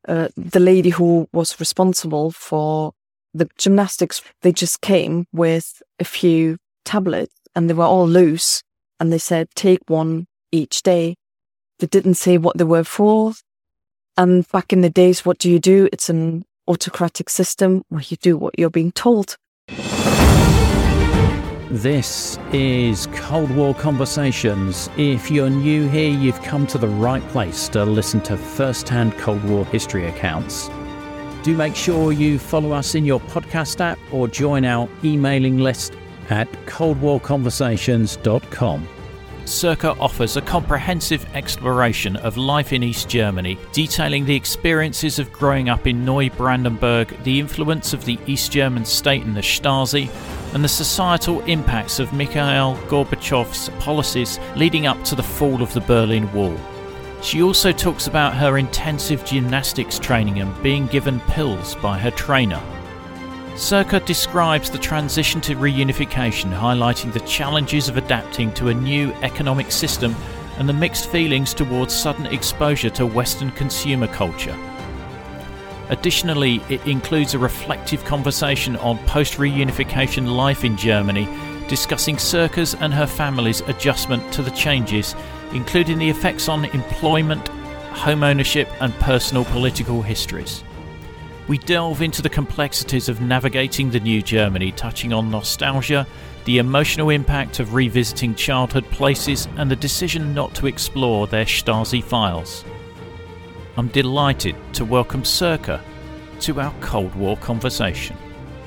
the lady who was responsible for the gymnastics, they just came with a few tablets and they were all loose. And they said, take one each day. They didn't say what they were for. And back in the days, what do? It's an autocratic system where you do what you're being told. This is Cold War Conversations. If you're new here, you've come to the right place to listen to first-hand Cold War history accounts. Do make sure you follow us in your podcast app or join our emailing list at coldwarconversations.com. Circa offers a comprehensive exploration of life in East Germany, detailing the experiences of growing up in Neubrandenburg, the influence of the East German state and the Stasi, and the societal impacts of Mikhail Gorbachev's policies leading up to the fall of the Berlin Wall. She also talks about her intensive gymnastics training and being given pills by her trainer. Circa describes the transition to reunification, highlighting the challenges of adapting to a new economic system and the mixed feelings towards sudden exposure to Western consumer culture. Additionally, it includes a reflective conversation on post-reunification life in Germany, discussing Circa's and her family's adjustment to the changes, including the effects on employment, home ownership and personal political histories. We delve into the complexities of navigating the new Germany, touching on nostalgia, the emotional impact of revisiting childhood places, and the decision not to explore their Stasi files. I'm delighted to welcome Circa to our Cold War conversation.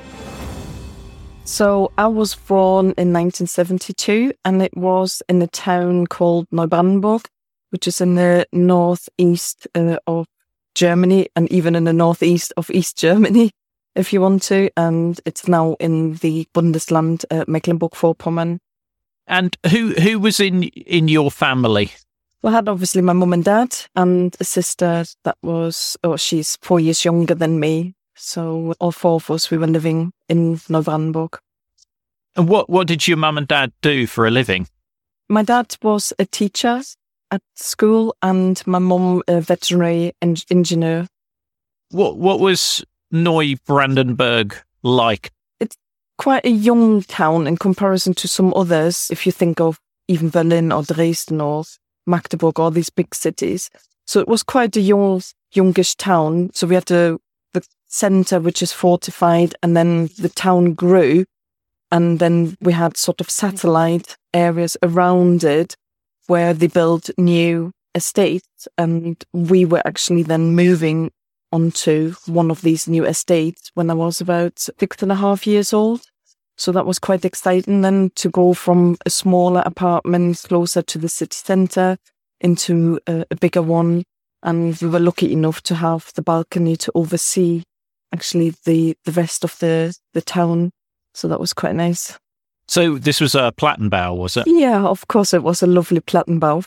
So I was born in 1972, and it was in a town called Neubrandenburg, which is in the northeast of Germany, and even in the northeast of East Germany, if you want to. And it's now in the Bundesland Mecklenburg-Vorpommern. And who was in your family? Well, I had obviously my mum and dad and a sister she's 4 years younger than me. So all four of us, we were living in Neubrandenburg. And what did your mum and dad do for a living? My dad was a teacher at school and my mum a veterinary engineer. What was Neubrandenburg like? It's quite a young town in comparison to some others, if you think of even Berlin or Dresden or Magdeburg, all these big cities. So it was quite a youngish town. So we had the centre, which is fortified, and then the town grew. And then we had sort of satellite areas around it where they built new estates. And we were actually then moving onto one of these new estates when I was about 6.5 years old. So that was quite exciting then to go from a smaller apartment closer to the city centre into a bigger one. And we were lucky enough to have the balcony to oversee actually the rest of the town. So that was quite nice. So this was a Plattenbau, was it? Yeah, of course it was a lovely Plattenbau.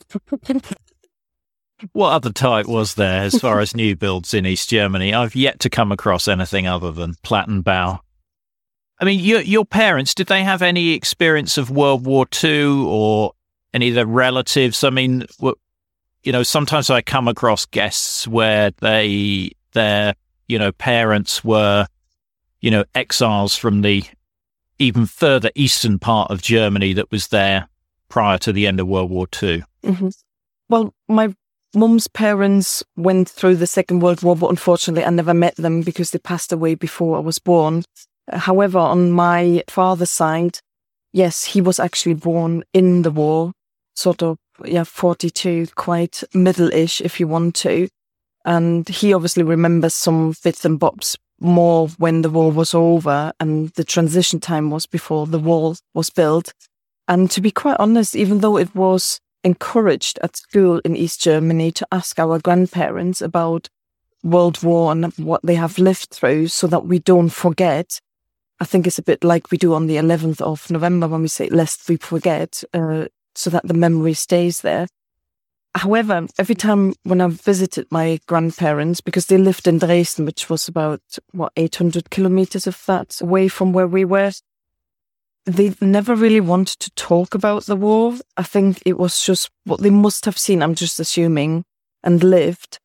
What other type was there as far as new builds in East Germany? I've yet to come across anything other than Plattenbau. I mean, your parents, did they have any experience of World War II or any of their relatives? I mean, sometimes I come across guests where their parents were, exiles from the even further eastern part of Germany that was there prior to the end of World War II. Mm-hmm. Well, my mum's parents went through the Second World War, but unfortunately I never met them because they passed away before I was born. However, on my father's side, yes, he was actually born in the war, sort of, 42, quite middle-ish if you want to. And he obviously remembers some bits and bobs more when the war was over and the transition time was before the wall was built. And to be quite honest, even though it was encouraged at school in East Germany to ask our grandparents about World War and what they have lived through so that we don't forget, I think it's a bit like we do on the 11th of November when we say, lest we forget, so that the memory stays there. However, every time when I visited my grandparents, because they lived in Dresden, which was about, 800 kilometers of that away from where we were, they never really wanted to talk about the war. I think it was just what they must have seen, I'm just assuming, and lived,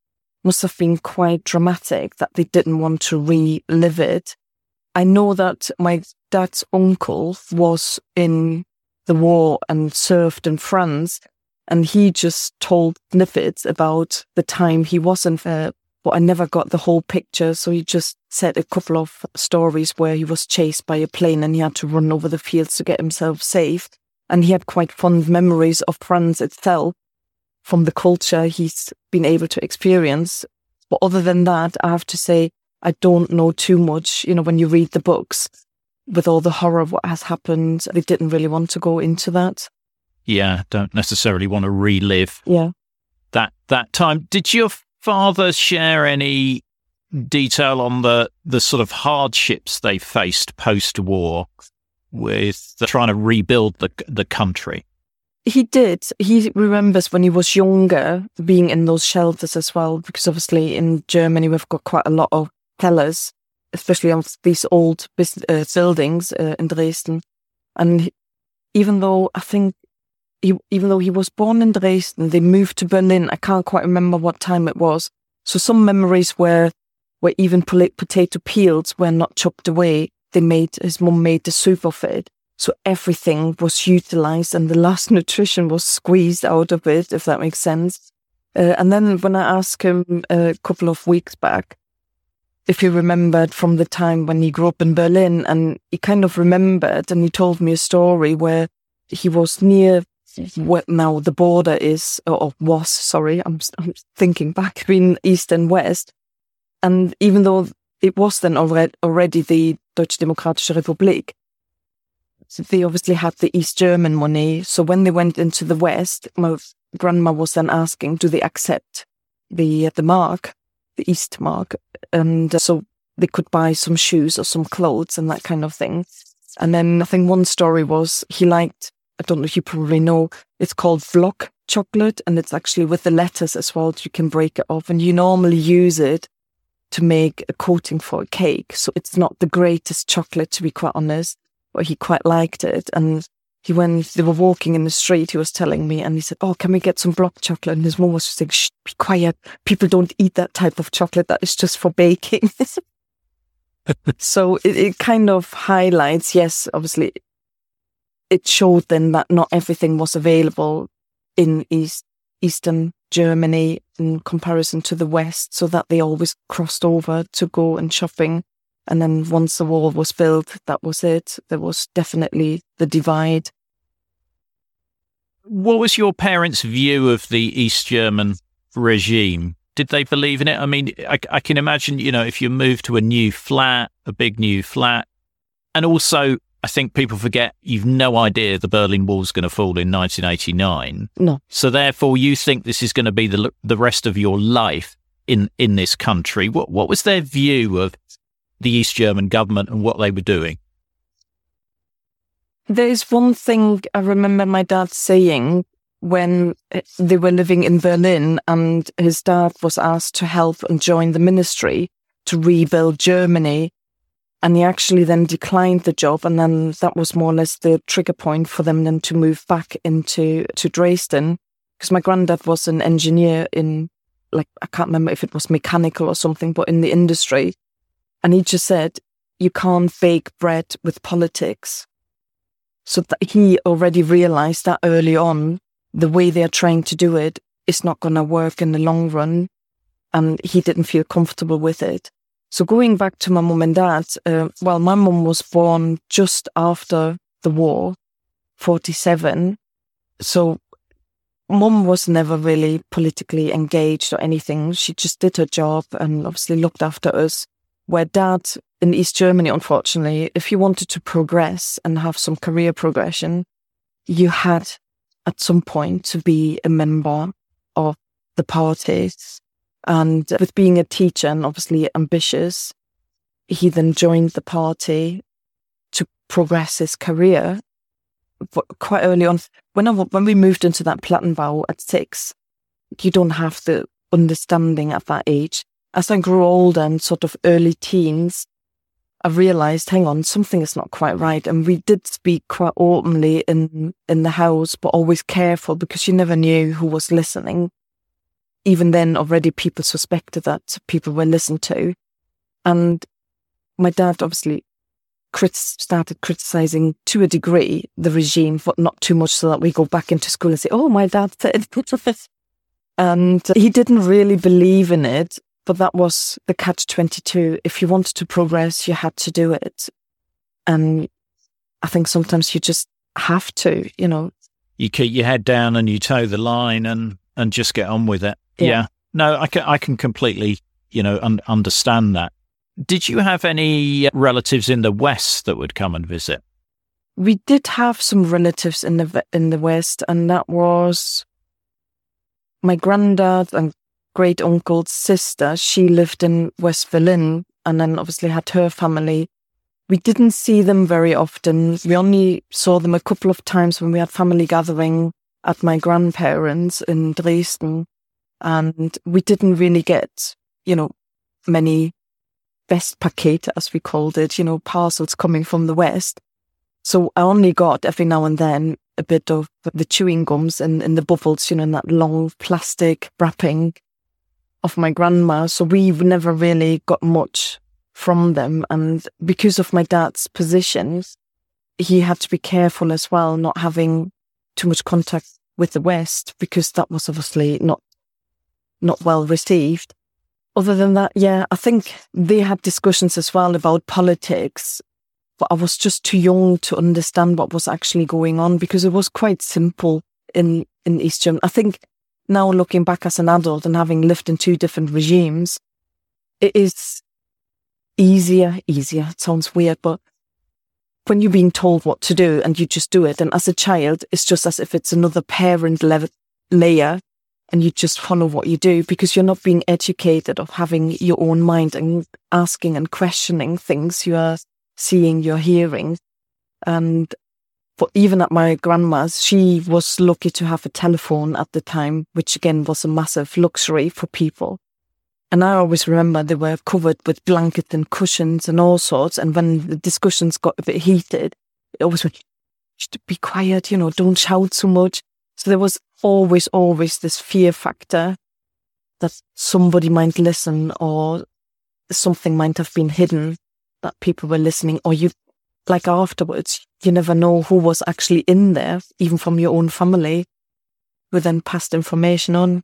must have been quite dramatic that they didn't want to relive it. I know that my dad's uncle was in the war and served in France, and he just told snippets about the time he wasn't there, but I never got the whole picture. So he just said a couple of stories where he was chased by a plane and he had to run over the fields to get himself safe. And he had quite fond memories of France itself from the culture he's been able to experience. But other than that, I have to say, I don't know too much. You know, when you read the books, with all the horror of what has happened, they didn't really want to go into that. Yeah, don't necessarily want to relive that time. Did your father share any detail on the sort of hardships they faced post-war with trying to rebuild the country? He did. He remembers when he was younger being in those shelters as well, because obviously in Germany we've got quite a lot of cellars, especially on these old buildings in Dresden. And even though he was born in Dresden, they moved to Berlin. I can't quite remember what time it was. So some memories where even potato peels were not chopped away. His mum made the soup of it. So everything was utilized and the last nutrition was squeezed out of it, if that makes sense. And then when I asked him a couple of weeks back if he remembered from the time when he grew up in Berlin, and he kind of remembered, and he told me a story where he was near what now the border is, or was, sorry, I'm thinking back between East and West. And even though it was then already the Deutsche Demokratische Republik, they obviously had the East German money. So when they went into the West, my grandma was then asking, do they accept the mark, the East mark? And so they could buy some shoes or some clothes and that kind of thing. And then I think one story was he liked, I don't know if you probably know, it's called Vlok chocolate, and it's actually with the letters as well. You can break it off, and you normally use it to make a coating for a cake. So it's not the greatest chocolate, to be quite honest, but he quite liked it. And they were walking in the street, he was telling me, and he said, oh, can we get some Vlok chocolate? And his mum was just saying, shh, be quiet. People don't eat that type of chocolate. That is just for baking. So it kind of highlights, yes, obviously, it showed then that not everything was available in Eastern Germany in comparison to the West, so that they always crossed over to go and shopping. And then once the wall was built, that was it. There was definitely the divide. What was your parents' view of the East German regime? Did they believe in it? I mean, I can imagine, you know, if you move to a big new flat, and also I think people forget you've no idea the Berlin Wall's going to fall in 1989. No. So therefore you think this is going to be the rest of your life in this country. What was their view of the East German government and what they were doing? There's one thing I remember my dad saying when they were living in Berlin, and his dad was asked to help and join the ministry to rebuild Germany. And he actually then declined the job, and then that was more or less the trigger point for them then to move back to Dresden, because my granddad was an engineer in, like, I can't remember if it was mechanical or something, but in the industry. And he just said, you can't bake bread with politics. So that he already realized that early on, the way they're trying to do it is not going to work in the long run. And he didn't feel comfortable with it. So going back to my mum and dad, my mum was born just after the war, 47. So mum was never really politically engaged or anything. She just did her job and obviously looked after us. Where dad in East Germany, unfortunately, if you wanted to progress and have some career progression, you had at some point to be a member of the parties. And with being a teacher and obviously ambitious, he then joined the party to progress his career. But quite early on, when we moved into that Plattenbau at 6, you don't have the understanding at that age. As I grew older and sort of early teens, I realized, hang on, something is not quite right. And we did speak quite openly in the house, but always careful because you never knew who was listening. even then already people suspected that people were listened to. And my dad obviously started criticizing to a degree the regime, but not too much so that we go back into school and say, oh, my dad said it. And he didn't really believe in it, but that was the catch-22. If you wanted to progress, you had to do it. And I think sometimes you just have to, You keep your head down and you toe the line and just get on with it. Yeah. No, I can completely, understand that. Did you have any relatives in the West that would come and visit? We did have some relatives in the West, and that was my granddad and great uncle's sister. She lived in West Berlin, and then obviously had her family. We didn't see them very often. We only saw them a couple of times when we had family gathering at my grandparents in Dresden, and we didn't really get, many Westpakete, as we called it, parcels coming from the West. So I only got every now and then a bit of the chewing gums and the bubbles, in that long plastic wrapping of my grandma. So we never really got much from them. And because of my dad's position, he had to be careful as well, not having too much contact with the West, because that was obviously not well received. Other than that, I think they had discussions as well about politics, but I was just too young to understand what was actually going on, because it was quite simple in East Germany. I think now, looking back as an adult and having lived in two different regimes, it is easier. It sounds weird, but when you're being told what to do and you just do it, and as a child, it's just as if it's another parent layer, and you just follow what you do, because you're not being educated of having your own mind and asking and questioning things you are seeing, you're hearing. And but even at my grandma's, she was lucky to have a telephone at the time, which again was a massive luxury for people. And I always remember they were covered with blankets and cushions and all sorts. And when the discussions got a bit heated, it always went, be quiet, don't shout so much. So there was always this fear factor that somebody might listen, or something might have been hidden, that people were listening, or afterwards, you never know who was actually in there, even from your own family, who then passed information on.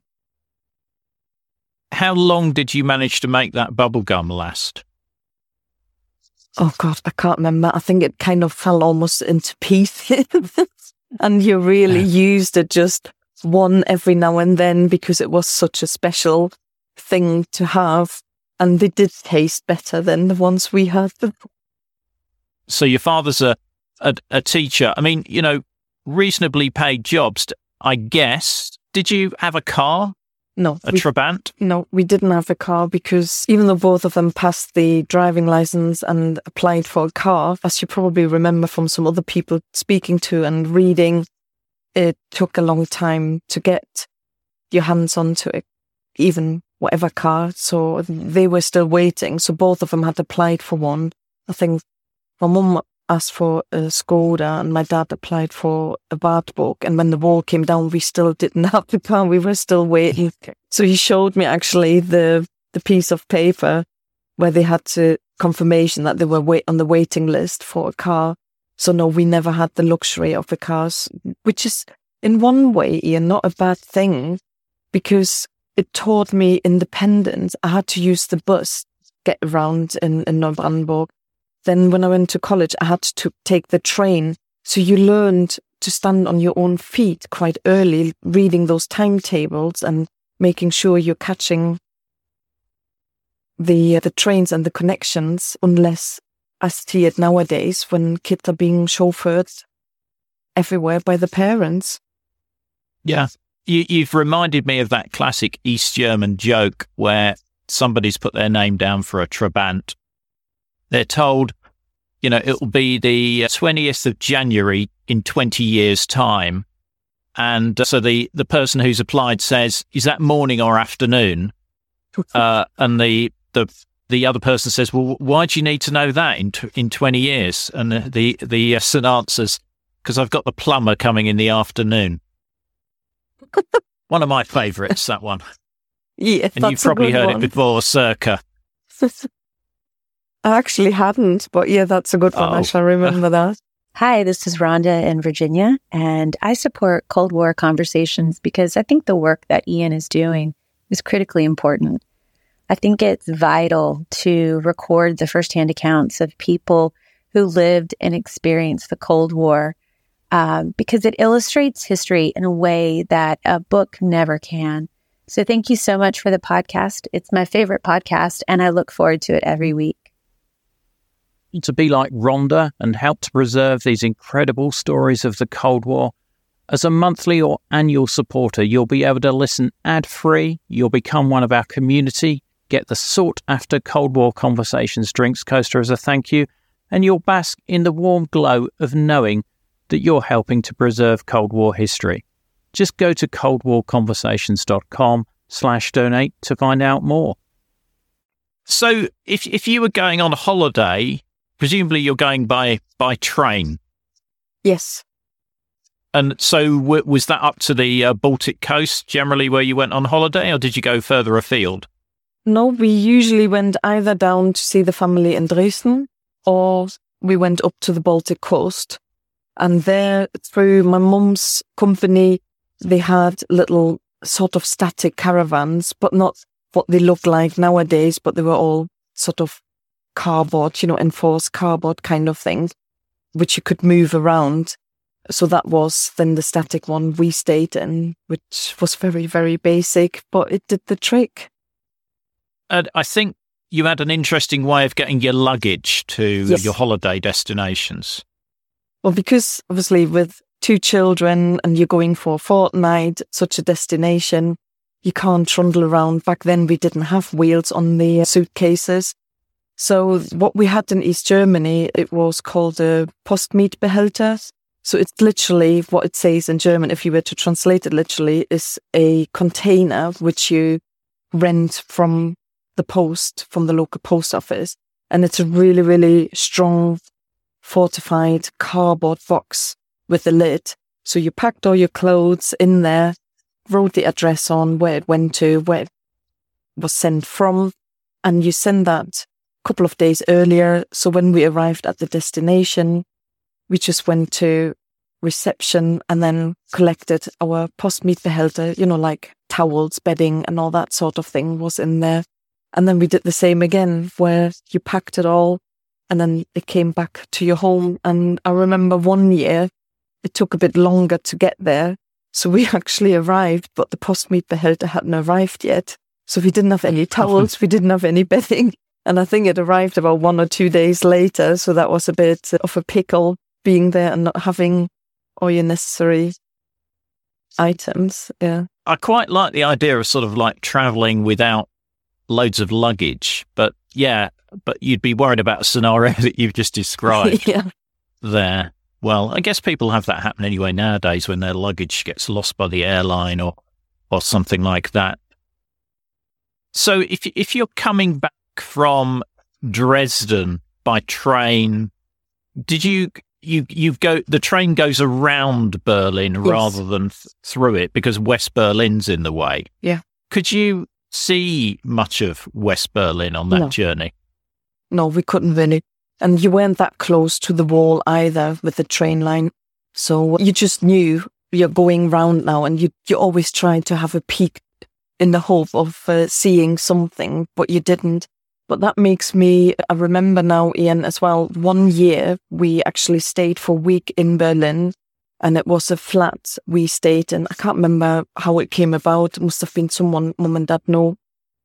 How long did you manage to make that bubblegum last? Oh God, I can't remember. I think it kind of fell almost into pieces. And you really used it just one every now and then, because it was such a special thing to have. And they did taste better than the ones we had. So your father's a teacher. I mean, reasonably paid jobs, I guess. Did you have a car? No. Trabant? No, we didn't have a car, because even though both of them passed the driving license and applied for a car, as you probably remember from some other people speaking to and reading, it took a long time to get your hands onto it, even whatever car. So they were still waiting. So both of them had applied for one. I think my mum asked for a Skoda and my dad applied for a Wartburg. And when the wall came down, we still didn't have the car. We were still waiting. So he showed me actually the piece of paper where they had to confirmation that they were on the waiting list for a car. So no, we never had the luxury of the cars, which is in one way, Ian, not a bad thing, because it taught me independence. I had to use the bus to get around in Neubrandenburg. Then when I went to college, I had to take the train. So you learned to stand on your own feet quite early, reading those timetables and making sure you're catching the trains and the connections, unless I see it nowadays when kids are being chauffeured everywhere by the parents. Yeah. You've reminded me of that classic East German joke where somebody's put their name down for a Trabant. They're told, it will be the 20th of January in 20 years' time. And so the person who's applied says, is that morning or afternoon? And the other person says, well, why do you need to know that in 20 years? And the son answers, because I've got the plumber coming in the afternoon. One of my favourites, that one. Yeah, and you've probably heard it before, circa. I actually hadn't, but yeah, that's a good one. I shall remember that. Hi, this is Rhonda in Virginia, and I support Cold War conversations because I think the work that Ian is doing is critically important. I think it's vital to record the firsthand accounts of people who lived and experienced the Cold War because it illustrates history in a way that a book never can. So thank you so much for the podcast. It's my favorite podcast, and I look forward to it every week. To be like Rhonda and help to preserve these incredible stories of the Cold War, as a monthly or annual supporter, you'll be able to listen ad-free, you'll become one of our community, get the sought-after Cold War Conversations drinks coaster as a thank you, and you'll bask in the warm glow of knowing that you're helping to preserve Cold War history. Just go to coldwarconversations.com/donate to find out more. So if you were going on a holiday, presumably you're going by train. Yes. And so was that up to the Baltic coast generally where you went on holiday, or did you go further afield? No, we usually went either down to see the family in Dresden, or we went up to the Baltic coast. And there, through my mum's company, they had little sort of static caravans, but not what they look like nowadays, but they were all sort of cardboard, enforced cardboard kind of thing, which you could move around. So that was then the static one we stayed in, which was very, very basic, but it did the trick. And I think you had an interesting way of getting your luggage to your holiday destinations. Well, because obviously with 2 children and you're going for a fortnight, such a destination, you can't trundle around. Back then we didn't have wheels on the suitcases. So what we had in East Germany, it was called a Postmietbehälter. So it's literally what it says in German, if you were to translate it literally, is a container which you rent from the post, from the local post office. And it's a really, really strong, fortified cardboard box with a lid. So you packed all your clothes in there, wrote the address on, where it went to, where it was sent from, and you send that a couple of days earlier. So when we arrived at the destination, we just went to reception and then collected our Postmietbehälter, like towels, bedding and all that sort of thing was in there. And then we did the same again, where you packed it all and then it came back to your home. And I remember one year, it took a bit longer to get there. So we actually arrived, but the Postmietbehälter hadn't arrived yet. So we didn't have any towels, we didn't have any bedding. And I think it arrived about 1 or 2 days later. So that was a bit of a pickle, being there and not having all your necessary items. Yeah. I quite like the idea of sort of like traveling without loads of luggage, but you'd be worried about a scenario that you've just described there. Well, I guess people have that happen anyway nowadays when their luggage gets lost by the airline or something like that. So if you're coming back from Dresden by train, did you go, the train goes around Berlin rather than through it because West Berlin's in the way? Yeah. Could you see much of West Berlin on that journey? No, we couldn't really. And you weren't that close to the wall either with the train line. So you just knew you're going round now, and you always tried to have a peek in the hope of seeing something, but you didn't. But that makes me, I remember now, Ian, as well, one year we actually stayed for a week in Berlin, and it was a flat we stayed in. I can't remember how it came about. It must have been someone Mum and Dad knew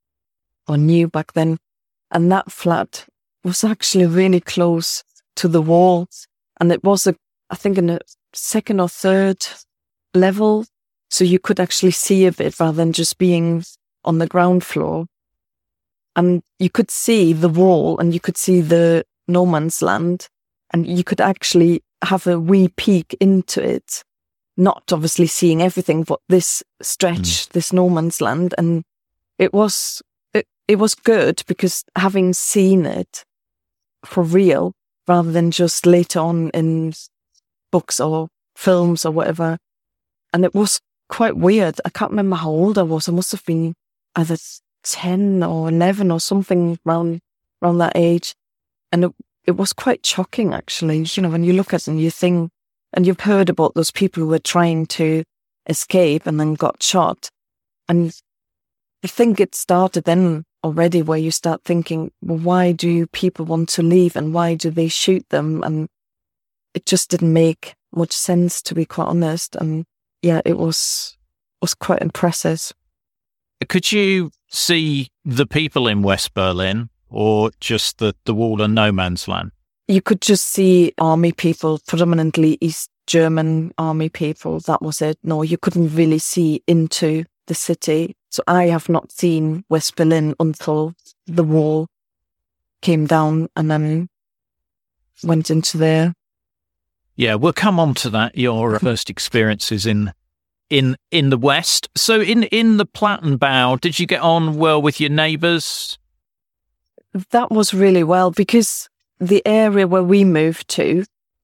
back then. And that flat was actually really close to the wall. And it was, I think, in a 2nd or 3rd level. So you could actually see a bit rather than just being on the ground floor. And you could see the wall and you could see the no man's land. And you could actually have a wee peek into it. Not obviously seeing everything, but this stretch, this no man's land. And it was good because having seen it for real, rather than just later on in books or films or whatever. And it was quite weird. I can't remember how old I was. I must have been, either 10 or 11 or something around that age. And it was quite shocking, actually, when you look at it and you think, and you've heard about those people who were trying to escape and then got shot. And I think it started then already, where you start thinking, well, why do people want to leave and why do they shoot them? And it just didn't make much sense, to be quite honest. And yeah, it was quite impressive. Could you see the people in West Berlin, or just the wall and no man's land? You could just see army people, predominantly East German army people. That was it. No, you couldn't really see into the city. So I have not seen West Berlin until the wall came down and then went into there. Yeah, we'll come on to that, your first experiences in the West. So in the Plattenbau, did you get on well with your neighbours? That was really well, because the area where we moved to,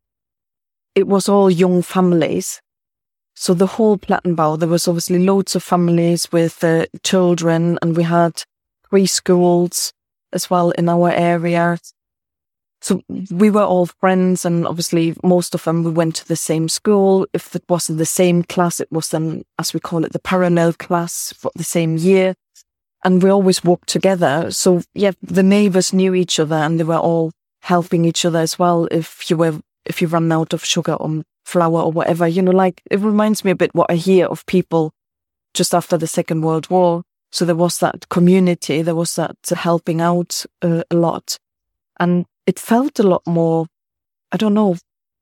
it was all young families. So the whole Plattenbau, there was obviously loads of families with children, and we had 3 schools as well in our area. So we were all friends, and obviously most of them, we went to the same school. If it wasn't the same class, it was then, as we call it, the parallel class for the same year. And we always walked together. So yeah, the neighbours knew each other, and they were all helping each other as well. If you run out of sugar or flour or whatever, it reminds me a bit what I hear of people just after the Second World War. So there was that community, there was that helping out a lot. And it felt a lot more, I don't know,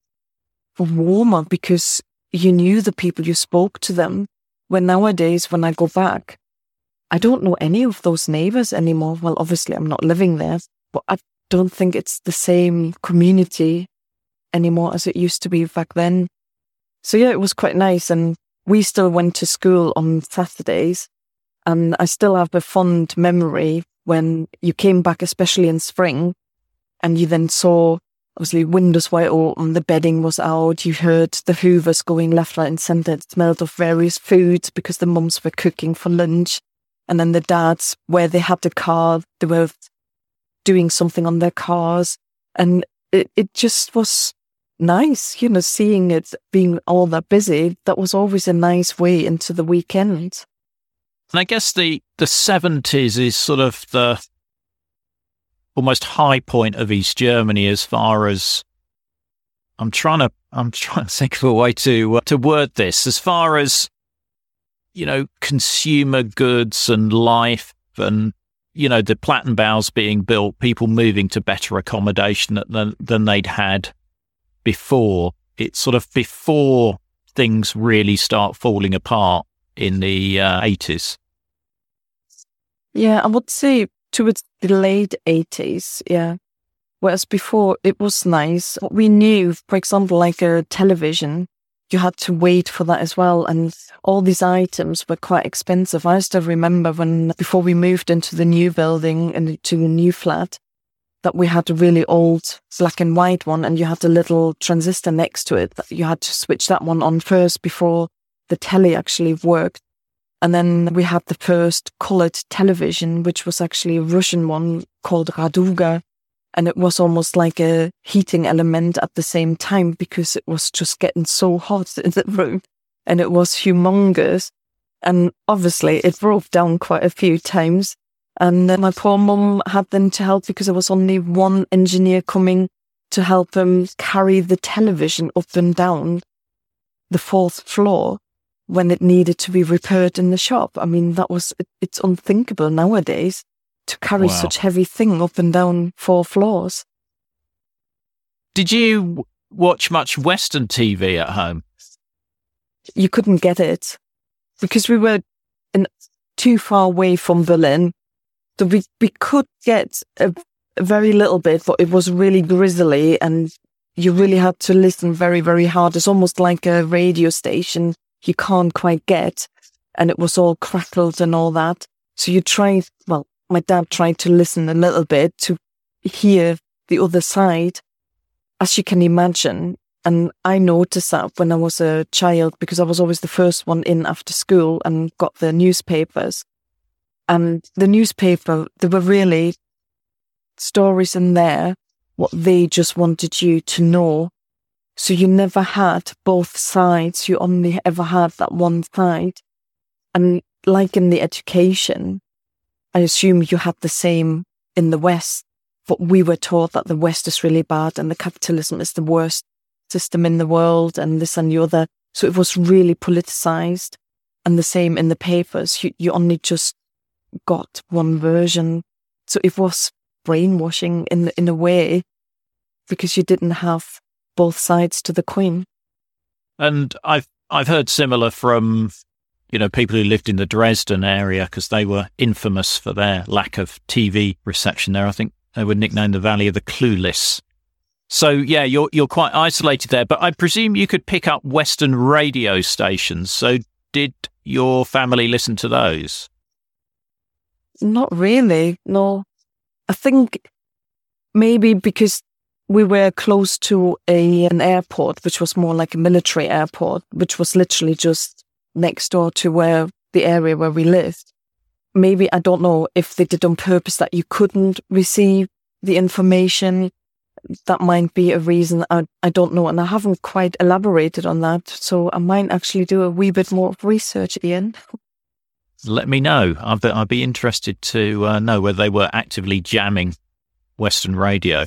warmer, because you knew the people, you spoke to them. When nowadays, when I go back, I don't know any of those neighbours anymore. Well, obviously I'm not living there, but I don't think it's the same community anymore as it used to be back then. So yeah, it was quite nice. And we still went to school on Saturdays. And I still have a fond memory when you came back, especially in spring, and you then saw, obviously, windows were open, the bedding was out, you heard the hoovers going left, right and centre. It smelled of various foods because the mums were cooking for lunch. And then the dads, where they had the car, they were doing something on their cars. And it just was nice, seeing it being all that busy. That was always a nice way into the weekend. And I guess the 70s is sort of the almost high point of East Germany, as far as I'm trying to think of a way to word this, as far as, consumer goods and life, and the Plattenbaus being built, people moving to better accommodation than they'd had before. It's sort of before things really start falling apart in the 80s. Yeah, I would say towards the late 80s, yeah. Whereas before, it was nice. We knew, for example, like a television, you had to wait for that as well. And all these items were quite expensive. I still remember before we moved into the new building and to the new flat, that we had a really old black and white one, and you had a little transistor next to it. You had to switch that one on first before the telly actually worked. And then we had the first colored television, which was actually a Russian one called Raduga. And it was almost like a heating element at the same time, because it was just getting so hot in the room. And it was humongous. And obviously it broke down quite a few times. And then my poor mum had then to help, because there was only one engineer coming to help him carry the television up and down the 4th floor when it needed to be repaired in the shop. I mean, it's unthinkable nowadays to carry such heavy thing up and down 4 floors. Did you watch much Western TV at home? You couldn't get it because we were too far away from Berlin. So we could get a very little bit, but it was really grisly, and you really had to listen very, very hard. It's almost like a radio station you can't quite get, and it was all crackled and all that. So my dad tried to listen a little bit to hear the other side, as you can imagine. And I noticed that when I was a child, because I was always the first one in after school and got the newspapers. And the newspaper, there were really stories in there, what they just wanted you to know. So you never had both sides. You only ever had that one side. And like in the education, I assume you had the same in the West. But we were taught that the West is really bad and the capitalism is the worst system in the world and this and the other. So it was really politicized. And the same in the papers. You only just got one version. So it was brainwashing in a way, because you didn't have both sides to the coin. And I've heard similar from, people who lived in the Dresden area, because they were infamous for their lack of TV reception there. I think they were nicknamed the Valley of the Clueless. So yeah, you're quite isolated there, but I presume you could pick up Western radio stations. So did your family listen to those? Not really, no. I think maybe because we were close to an airport, which was more like a military airport, which was literally just next door to the area where we lived. Maybe, I don't know if they did on purpose that you couldn't receive the information. That might be a reason. I don't know. And I haven't quite elaborated on that. So I might actually do a wee bit more of research, Ian. Let me know. I'd be interested to know whether they were actively jamming Western radio.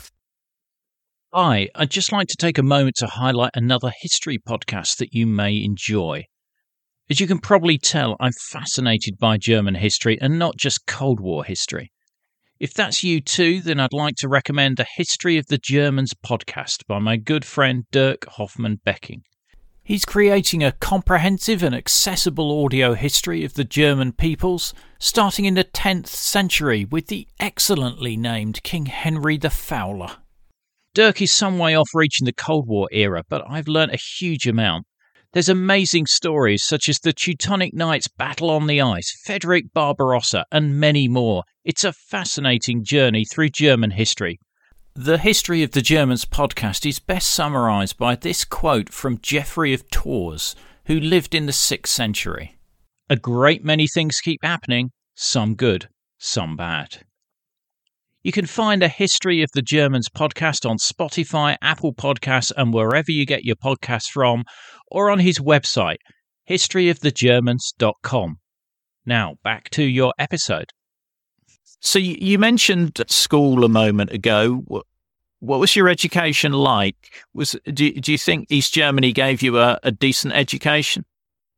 I'd just like to take a moment to highlight another history podcast that you may enjoy. As you can probably tell, I'm fascinated by German history and not just Cold War history. If that's you too, then I'd like to recommend the History of the Germans podcast by my good friend Dirk Hoffmann-Becking. He's creating a comprehensive and accessible audio history of the German peoples, starting in the 10th century with the excellently named King Henry the Fowler. Dirk is some way off reaching the Cold War era, but I've learnt a huge amount. There's amazing stories such as the Teutonic Knights' battle on the ice, Frederick Barbarossa, and many more. It's a fascinating journey through German history. The History of the Germans podcast is best summarised by this quote from Geoffrey of Tours, who lived in the 6th century. A great many things keep happening, some good, some bad. You can find a History of the Germans podcast on Spotify, Apple Podcasts, and wherever you get your podcasts from, or on his website, historyofthegermans.com. Now, back to your episode. So you mentioned school a moment ago. What was your education like? Do you think East Germany gave you a decent education?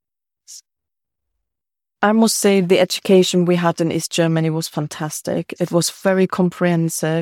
I must say the education we had in East Germany was fantastic. It was very comprehensive.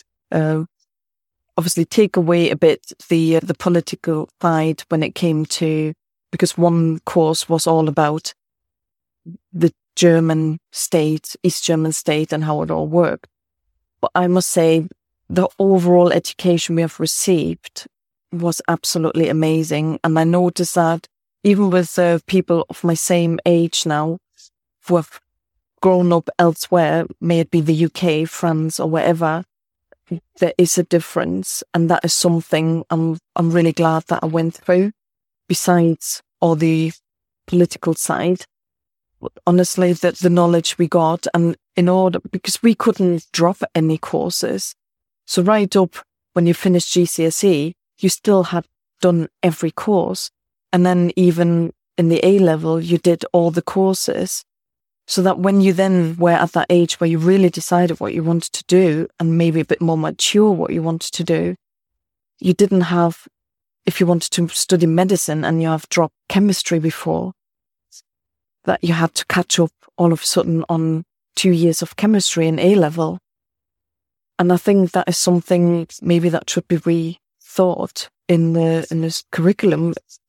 Obviously, take away a bit the political side when it came to, because one course was all about the German state, East German state, and how it all worked. But I must say, the overall education we have received was absolutely amazing. And I noticed that even with people of my same age now, who have grown up elsewhere, may it be the UK, France, or wherever, there is a difference, and that is something I'm really glad that I went through. Besides all the political side, honestly, the knowledge we got, and because we couldn't drop any courses, so right up when you finished GCSE, you still had done every course, and then even in the A level, you did all the courses. So that when you then were at that age where you really decided what you wanted to do, and maybe a bit more mature what you wanted to do, you didn't have, if you wanted to study medicine and you have dropped chemistry before, that you had to catch up all of a sudden on 2 years of chemistry in A level. And I think that is something maybe that should be rethought in this curriculum.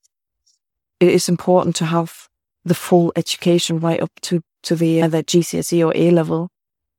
It is important to have the full education right up to the either GCSE or A level.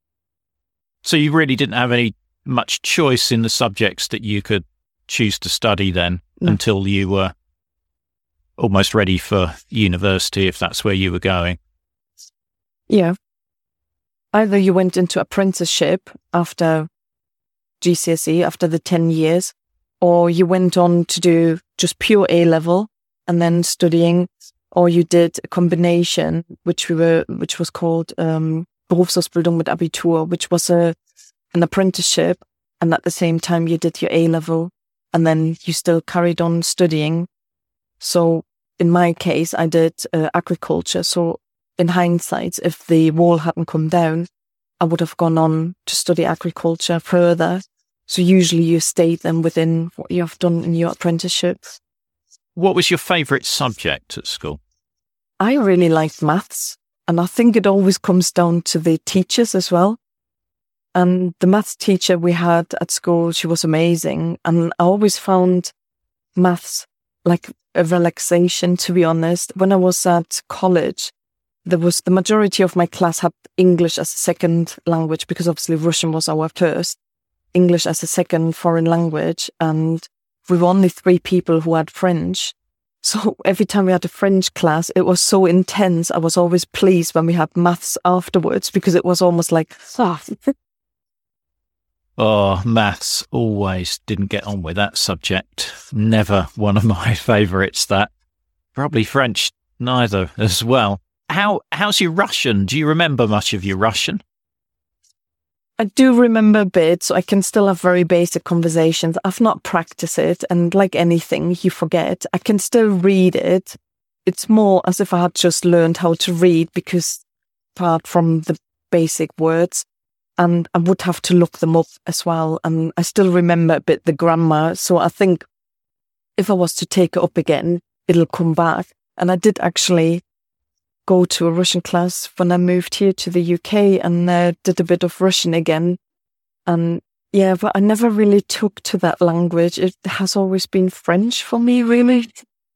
So you really didn't have much choice in the subjects that you could choose to study then, until you were almost ready for university, if that's where you were going. Yeah. Either you went into apprenticeship after GCSE, after the 10 years, or you went on to do just pure A level and then studying, or you did a combination, which was called Berufsausbildung mit Abitur, which was an apprenticeship. And at the same time, you did your A-level and then you still carried on studying. So in my case, I did agriculture. So in hindsight, if the wall hadn't come down, I would have gone on to study agriculture further. So usually you stayed then within what you have done in your apprenticeship. What was your favourite subject at school? I really liked maths. And I think it always comes down to the teachers as well. And the maths teacher we had at school, she was amazing. And I always found maths like a relaxation, to be honest. When I was at college, the majority of my class had English as a second language, because obviously Russian was our first, English as a second foreign language. And we were only 3 people who had French. So every time we had a French class, it was so intense. I was always pleased when we had maths afterwards, because it was almost like, Oh, maths. Always didn't get on with that subject. Never one of my favourites, that. Probably French, neither as well. How's your Russian? Do you remember much of your Russian? I do remember a bit, so I can still have very basic conversations. I've not practiced it, and like anything, you forget. I can still read it. It's more as if I had just learned how to read, because apart from the basic words, and I would have to look them up as well. And I still remember a bit the grammar. So I think if I was to take it up again, it'll come back. And I did actually go to a Russian class when I moved here to the UK, and did a bit of Russian again. And yeah, but I never really took to that language. It has always been French for me, really.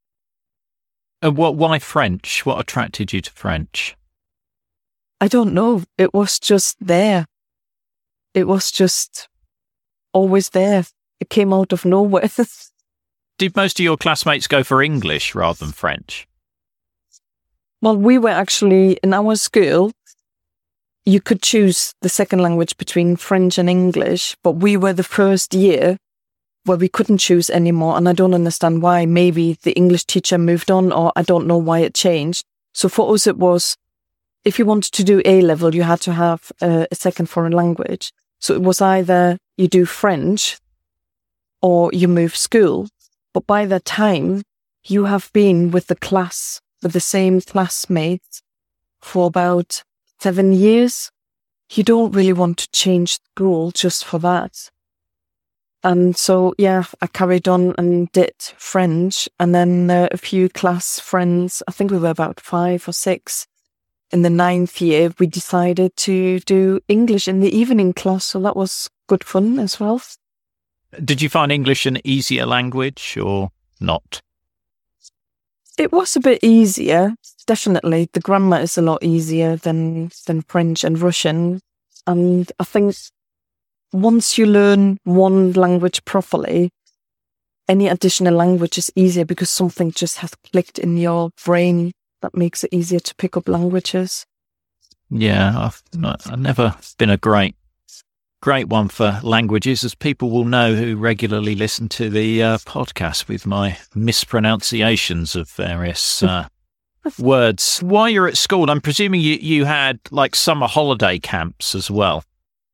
Why French? What attracted you to French? I don't know. It was just there. It was just always there. It came out of nowhere. Did most of your classmates go for English rather than French? Well, we were actually, in our school, you could choose the second language between French and English, but we were the first year where we couldn't choose anymore, and I don't understand why. Maybe the English teacher moved on, or I don't know why it changed. So for us, it was, if you wanted to do A-level, you had to have a second foreign language. So it was either you do French or you move school. But by that time, you have been with the same classmates for about 7 years. You don't really want to change school just for that. And so, yeah, I carried on and did French. And then a few class friends, I think we were about 5 or 6. In the 9th year, we decided to do English in the evening class. So that was good fun as well. Did you find English an easier language or not? It was a bit easier, definitely. The grammar is a lot easier than French and Russian. And I think once you learn one language properly, any additional language is easier, because something just has clicked in your brain that makes it easier to pick up languages. Yeah, I've never been a great one for languages, as people will know who regularly listen to the podcast, with my mispronunciations of various words. While you're at school, I'm presuming you had like summer holiday camps as well.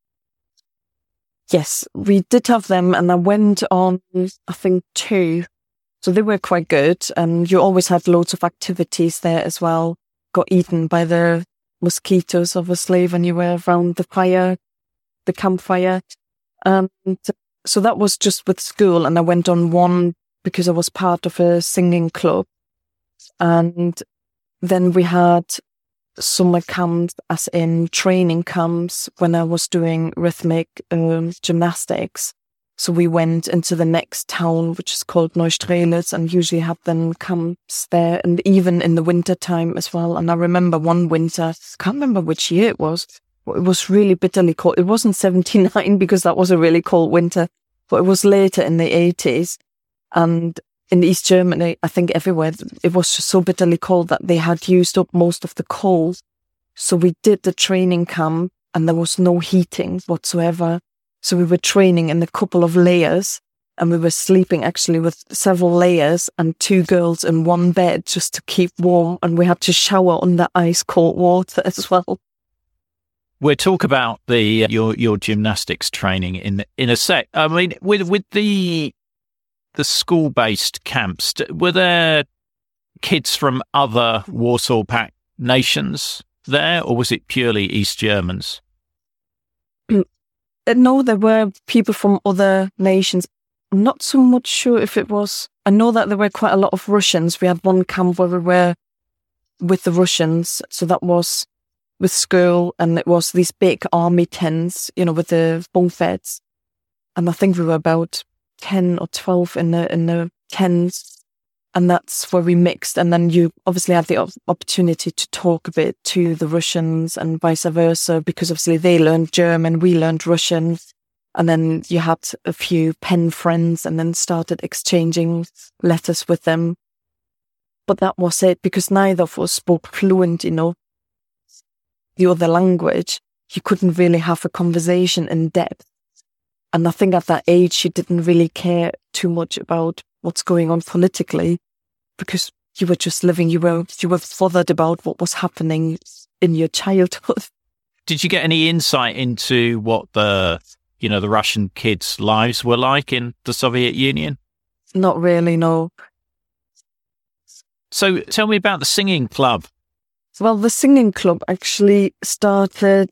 Yes, we did have them, and I went on, I think, 2. So they were quite good, and you always had loads of activities there as well. Got eaten by the mosquitoes, obviously, when you were around the campfire. And so that was just with school, and I went on one because I was part of a singing club. And then we had summer camps, as in training camps, when I was doing rhythmic gymnastics. So we went into the next town, which is called Neustrelitz, and usually had then camps there, and even in the winter time as well. And I remember one winter, I can't remember which year it was really bitterly cold. It wasn't 79, because that was a really cold winter, but it was later in the 80s. And in East Germany, I think everywhere, it was just so bitterly cold that they had used up most of the coal. So we did the training camp, and there was no heating whatsoever. So we were training in a couple of layers, and we were sleeping actually with several layers and 2 girls in one bed just to keep warm. And we had to shower under ice cold water as well. We'll talk about your gymnastics training in a sec. I mean, with the school-based camps, were there kids from other Warsaw Pact nations there, or was it purely East Germans? No, there were people from other nations. I'm not so much sure if it was. I know that there were quite a lot of Russians. We had one camp where we were with the Russians, so that was with school, and it was these big army tents, with the bunk beds. And I think we were about 10 or 12 in the tents, and that's where we mixed. And then you obviously had the opportunity to talk a bit to the Russians and vice versa, because obviously they learned German, we learned Russian. And then you had a few pen friends and then started exchanging letters with them. But that was it, because neither of us spoke fluent, the other language. You couldn't really have a conversation in depth. And I think at that age, you didn't really care too much about what's going on politically, because you were just living, you were bothered about what was happening in your childhood. Did you get any insight into what the Russian kids' lives were like in the Soviet Union? Not really, no. So tell me about the singing club. Well, the singing club actually started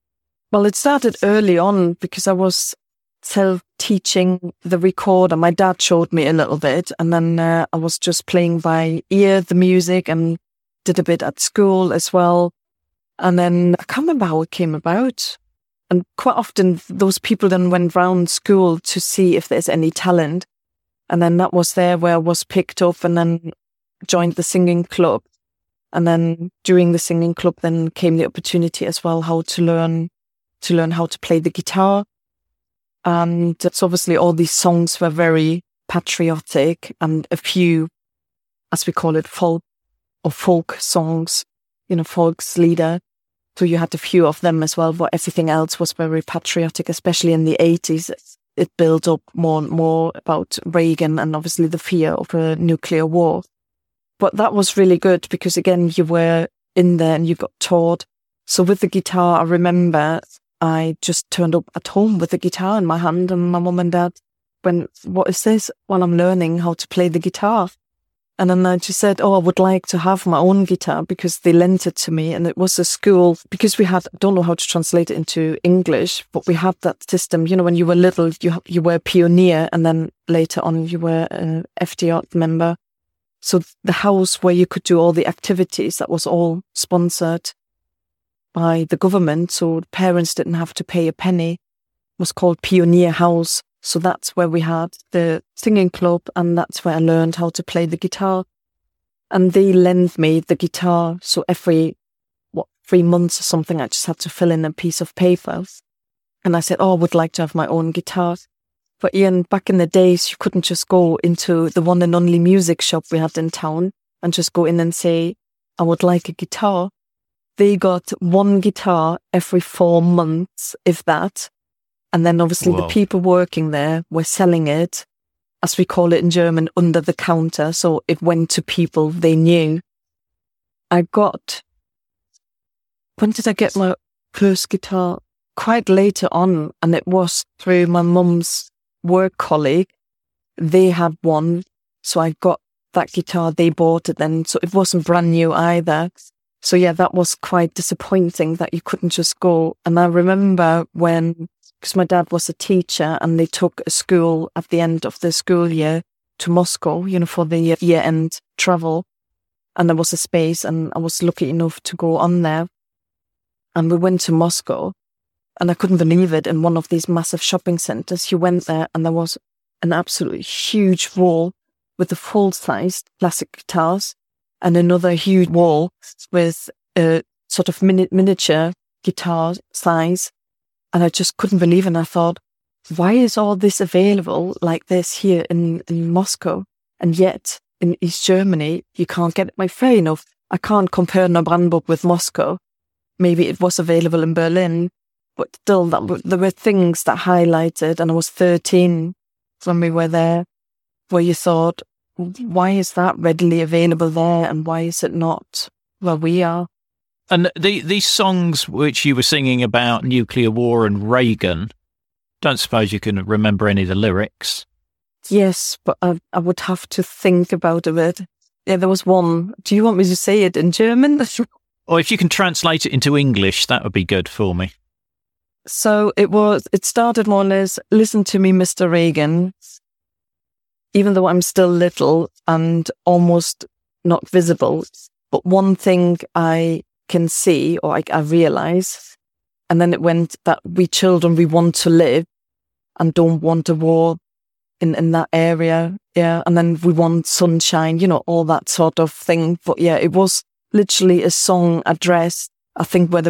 early on, because I was self-teaching the recorder. My dad showed me a little bit, and then I was just playing by ear the music and did a bit at school as well. And then I can't remember how it came about. And quite often those people then went round school to see if there's any talent. And then that was there where I was picked up and then joined the singing club. And then during the singing club then came the opportunity as well how to learn how to play the guitar. And it's obviously all these songs were very patriotic, and a few, as we call it, folk songs, Volkslieder. So you had a few of them as well, but everything else was very patriotic, especially in the 80s. It built up more and more about Reagan and obviously the fear of a nuclear war. But that was really good because, again, you were in there and you got taught. So with the guitar, I remember I just turned up at home with the guitar in my hand, and my mum and dad went, "What is this?" Well, I'm learning how to play the guitar. And then I just said, I would like to have my own guitar, because they lent it to me. And it was a school, because we had, I don't know how to translate it into English, but we had that system. When you were little, you were a pioneer, and then later on you were an FDR member. So the house where you could do all the activities, that was all sponsored by the government. So parents didn't have to pay a penny. It was called Pioneer House. So that's where we had the singing club, and that's where I learned how to play the guitar. And they lent me the guitar. So every, 3 months or something, I just had to fill in a piece of paper. And I said, I would like to have my own guitar. But Ian, back in the days, you couldn't just go into the one and only music shop we had in town and just go in and say, I would like a guitar. They got one guitar every 4 months, if that. And then obviously the people working there were selling it, as we call it in German, under the counter. So it went to people they knew. When did I get my first guitar? Quite later on. And it was through my mum's work colleague. They had one. So I got that guitar. They bought it then. So it wasn't brand new either. So yeah, that was quite disappointing that you couldn't just go. And I remember because my dad was a teacher, and they took a school at the end of the school year to Moscow, for the year-end travel. And there was a space, and I was lucky enough to go on there. And we went to Moscow, and I couldn't believe it. In one of these massive shopping centers, you went there, and there was an absolutely huge wall with the full-sized classic guitars, and another huge wall with a sort of miniature guitar size. And I just couldn't believe it. And I thought, why is all this available like this here in Moscow? And yet in East Germany, you can't get it. My fair enough, I can't compare Neubrandenburg with Moscow. Maybe it was available in Berlin, but still there were things that highlighted. And I was 13 when we were there, where you thought, why is that readily available there? And why is it not where we are? And these songs which you were singing about nuclear war and Reagan, don't suppose you can remember any of the lyrics? Yes, but I would have to think about a bit. Yeah, there was one. Do you want me to say it in German? Or if you can translate it into English, that would be good for me. So it started more or less, listen to me, Mr. Reagan. Even though I'm still little and almost not visible, but one thing I can see, or I realize, and then it went that we children, we want to live and don't want a war in that area. Yeah. And then we want sunshine, all that sort of thing. But yeah, it was literally a song addressed, I think, when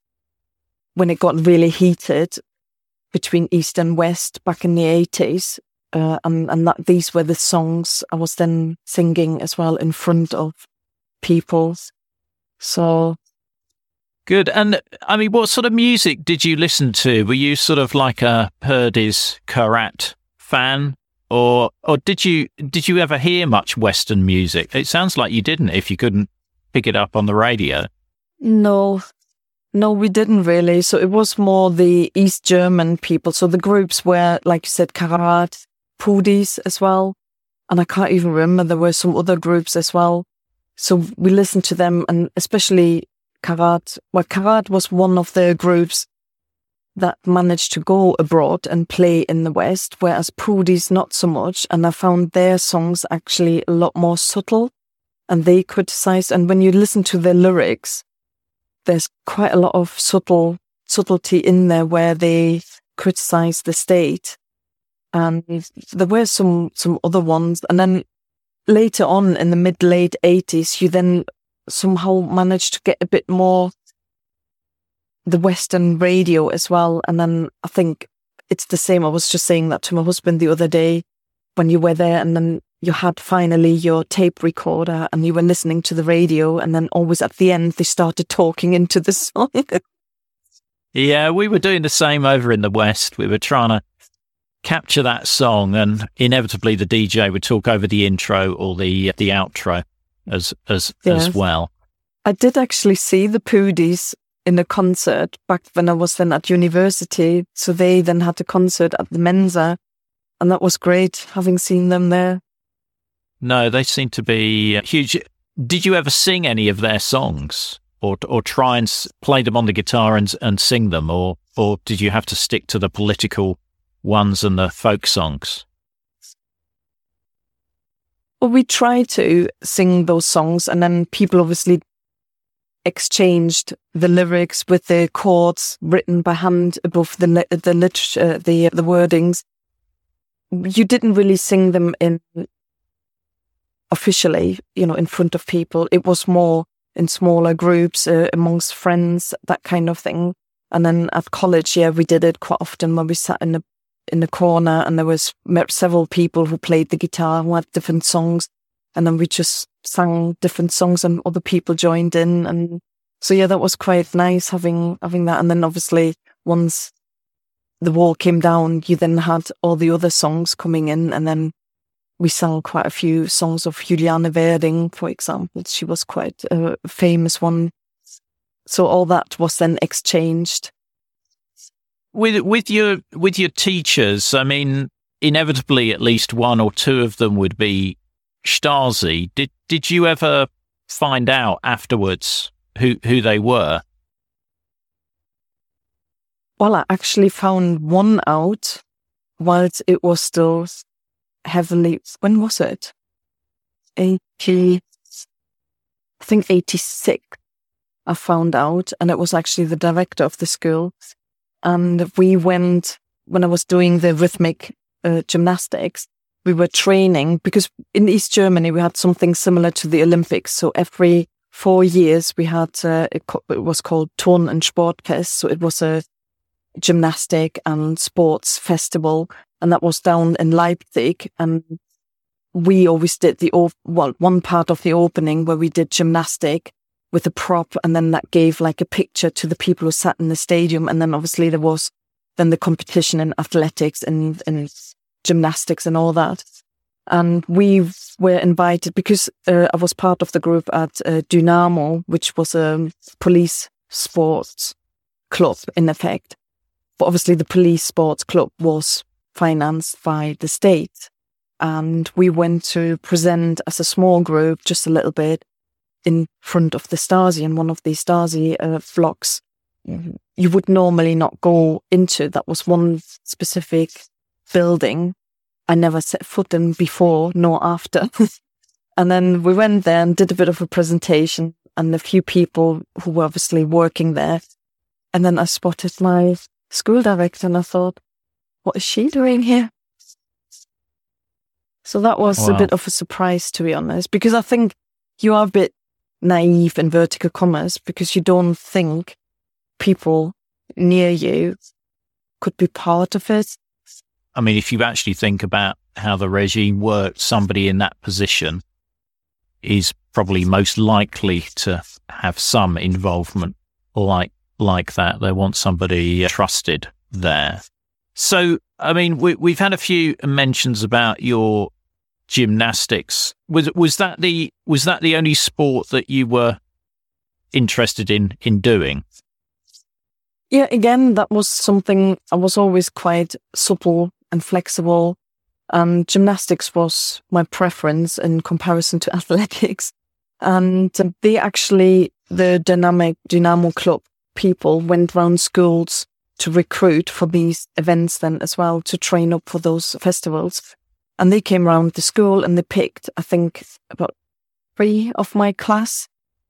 it got really heated between East and West back in the 80s. And that these were the songs I was then singing as well in front of people. So good. And I mean, what sort of music did you listen to? Were you sort of like a Purdey's Karat fan, or did you ever hear much Western music? It sounds like you didn't, if you couldn't pick it up on the radio. No, we didn't really. So it was more the East German people. So the groups were, like you said, Karat, Purdey's as well. And I can't even remember, there were some other groups as well. So we listened to them, and especially Karat. Well, Karat was one of the groups that managed to go abroad and play in the West, whereas Purdey's not so much. And I found their songs actually a lot more subtle, and they criticized. And when you listen to their lyrics, there's quite a lot of subtlety in there where they criticize the state. And there were some other ones. And then later on in the mid-late 80s, you then somehow managed to get a bit more the Western radio as well. And then I think it's the same. I was just saying that to my husband the other day when you were there, and then you had finally your tape recorder and you were listening to the radio, and then always at the end they started talking into the song. Yeah, we were doing the same over in the West. We were trying to capture that song, and inevitably the DJ would talk over the intro or the outro as well. I did actually see the Purdey's in a concert back when I was then at university. So they then had a concert at the Mensa, and that was great having seen them there. No, they seem to be huge. Did you ever sing any of their songs, or try and play them on the guitar and sing them, or did you have to stick to the political ones and the folk songs? Well, we tried to sing those songs, and then people obviously exchanged the lyrics with the chords written by hand above the literature, the wordings. You didn't really sing them in officially, in front of people. It was more in smaller groups, amongst friends, that kind of thing. And then at college, we did it quite often when we sat in the corner, and there was several people who played the guitar who had different songs, and then we just sang different songs and other people joined in. And so that was quite nice having that. And then obviously once the wall came down, you then had all the other songs coming in, and then we sang quite a few songs of Juliane Werding, for example. She was quite a famous one. So all that was then exchanged. With your teachers, I mean, inevitably at least one or two of them would be Stasi. Did you ever find out afterwards who they were? Well, I actually found one out whilst it was still heavily. When was it? I think 86. I found out, and it was actually the director of the school. And we went, when I was doing the rhythmic gymnastics, we were training, because in East Germany we had something similar to the Olympics. So every 4 years we had, it was called Turn- and Sportfest. So it was a gymnastic and sports festival, and that was down in Leipzig. And we always did one part of the opening where we did gymnastic with a prop, and then that gave like a picture to the people who sat in the stadium. And then obviously there was then the competition in athletics and gymnastics and all that. And we were invited because I was part of the group at Dynamo, which was a police sports club in effect. But obviously the police sports club was financed by the state. And we went to present as a small group, just a little bit, in front of the Stasi, in one of the Stasi flocks. You would normally not go into. That was one specific building I never set foot in before nor after. And then we went there and did a bit of a presentation, and a few people who were obviously working there. And then I spotted my school director and I thought, what is she doing here? So that was a bit of a surprise, to be honest, because I think you are a bit naive in vertical commerce because you don't think people near you could be part of it. I mean, if you actually think about how the regime worked, somebody in that position is probably most likely to have some involvement like that. They want somebody trusted there. So, I mean, we've had a few mentions about your gymnastics. Was that the only sport that you were interested in doing? Yeah, again, that was something I was always quite supple and flexible. Gymnastics was my preference in comparison to athletics. And the Dynamo Club people went around schools to recruit for these events then as well, to train up for those festivals. And they came around the school and they picked, I think, about 3 of my class.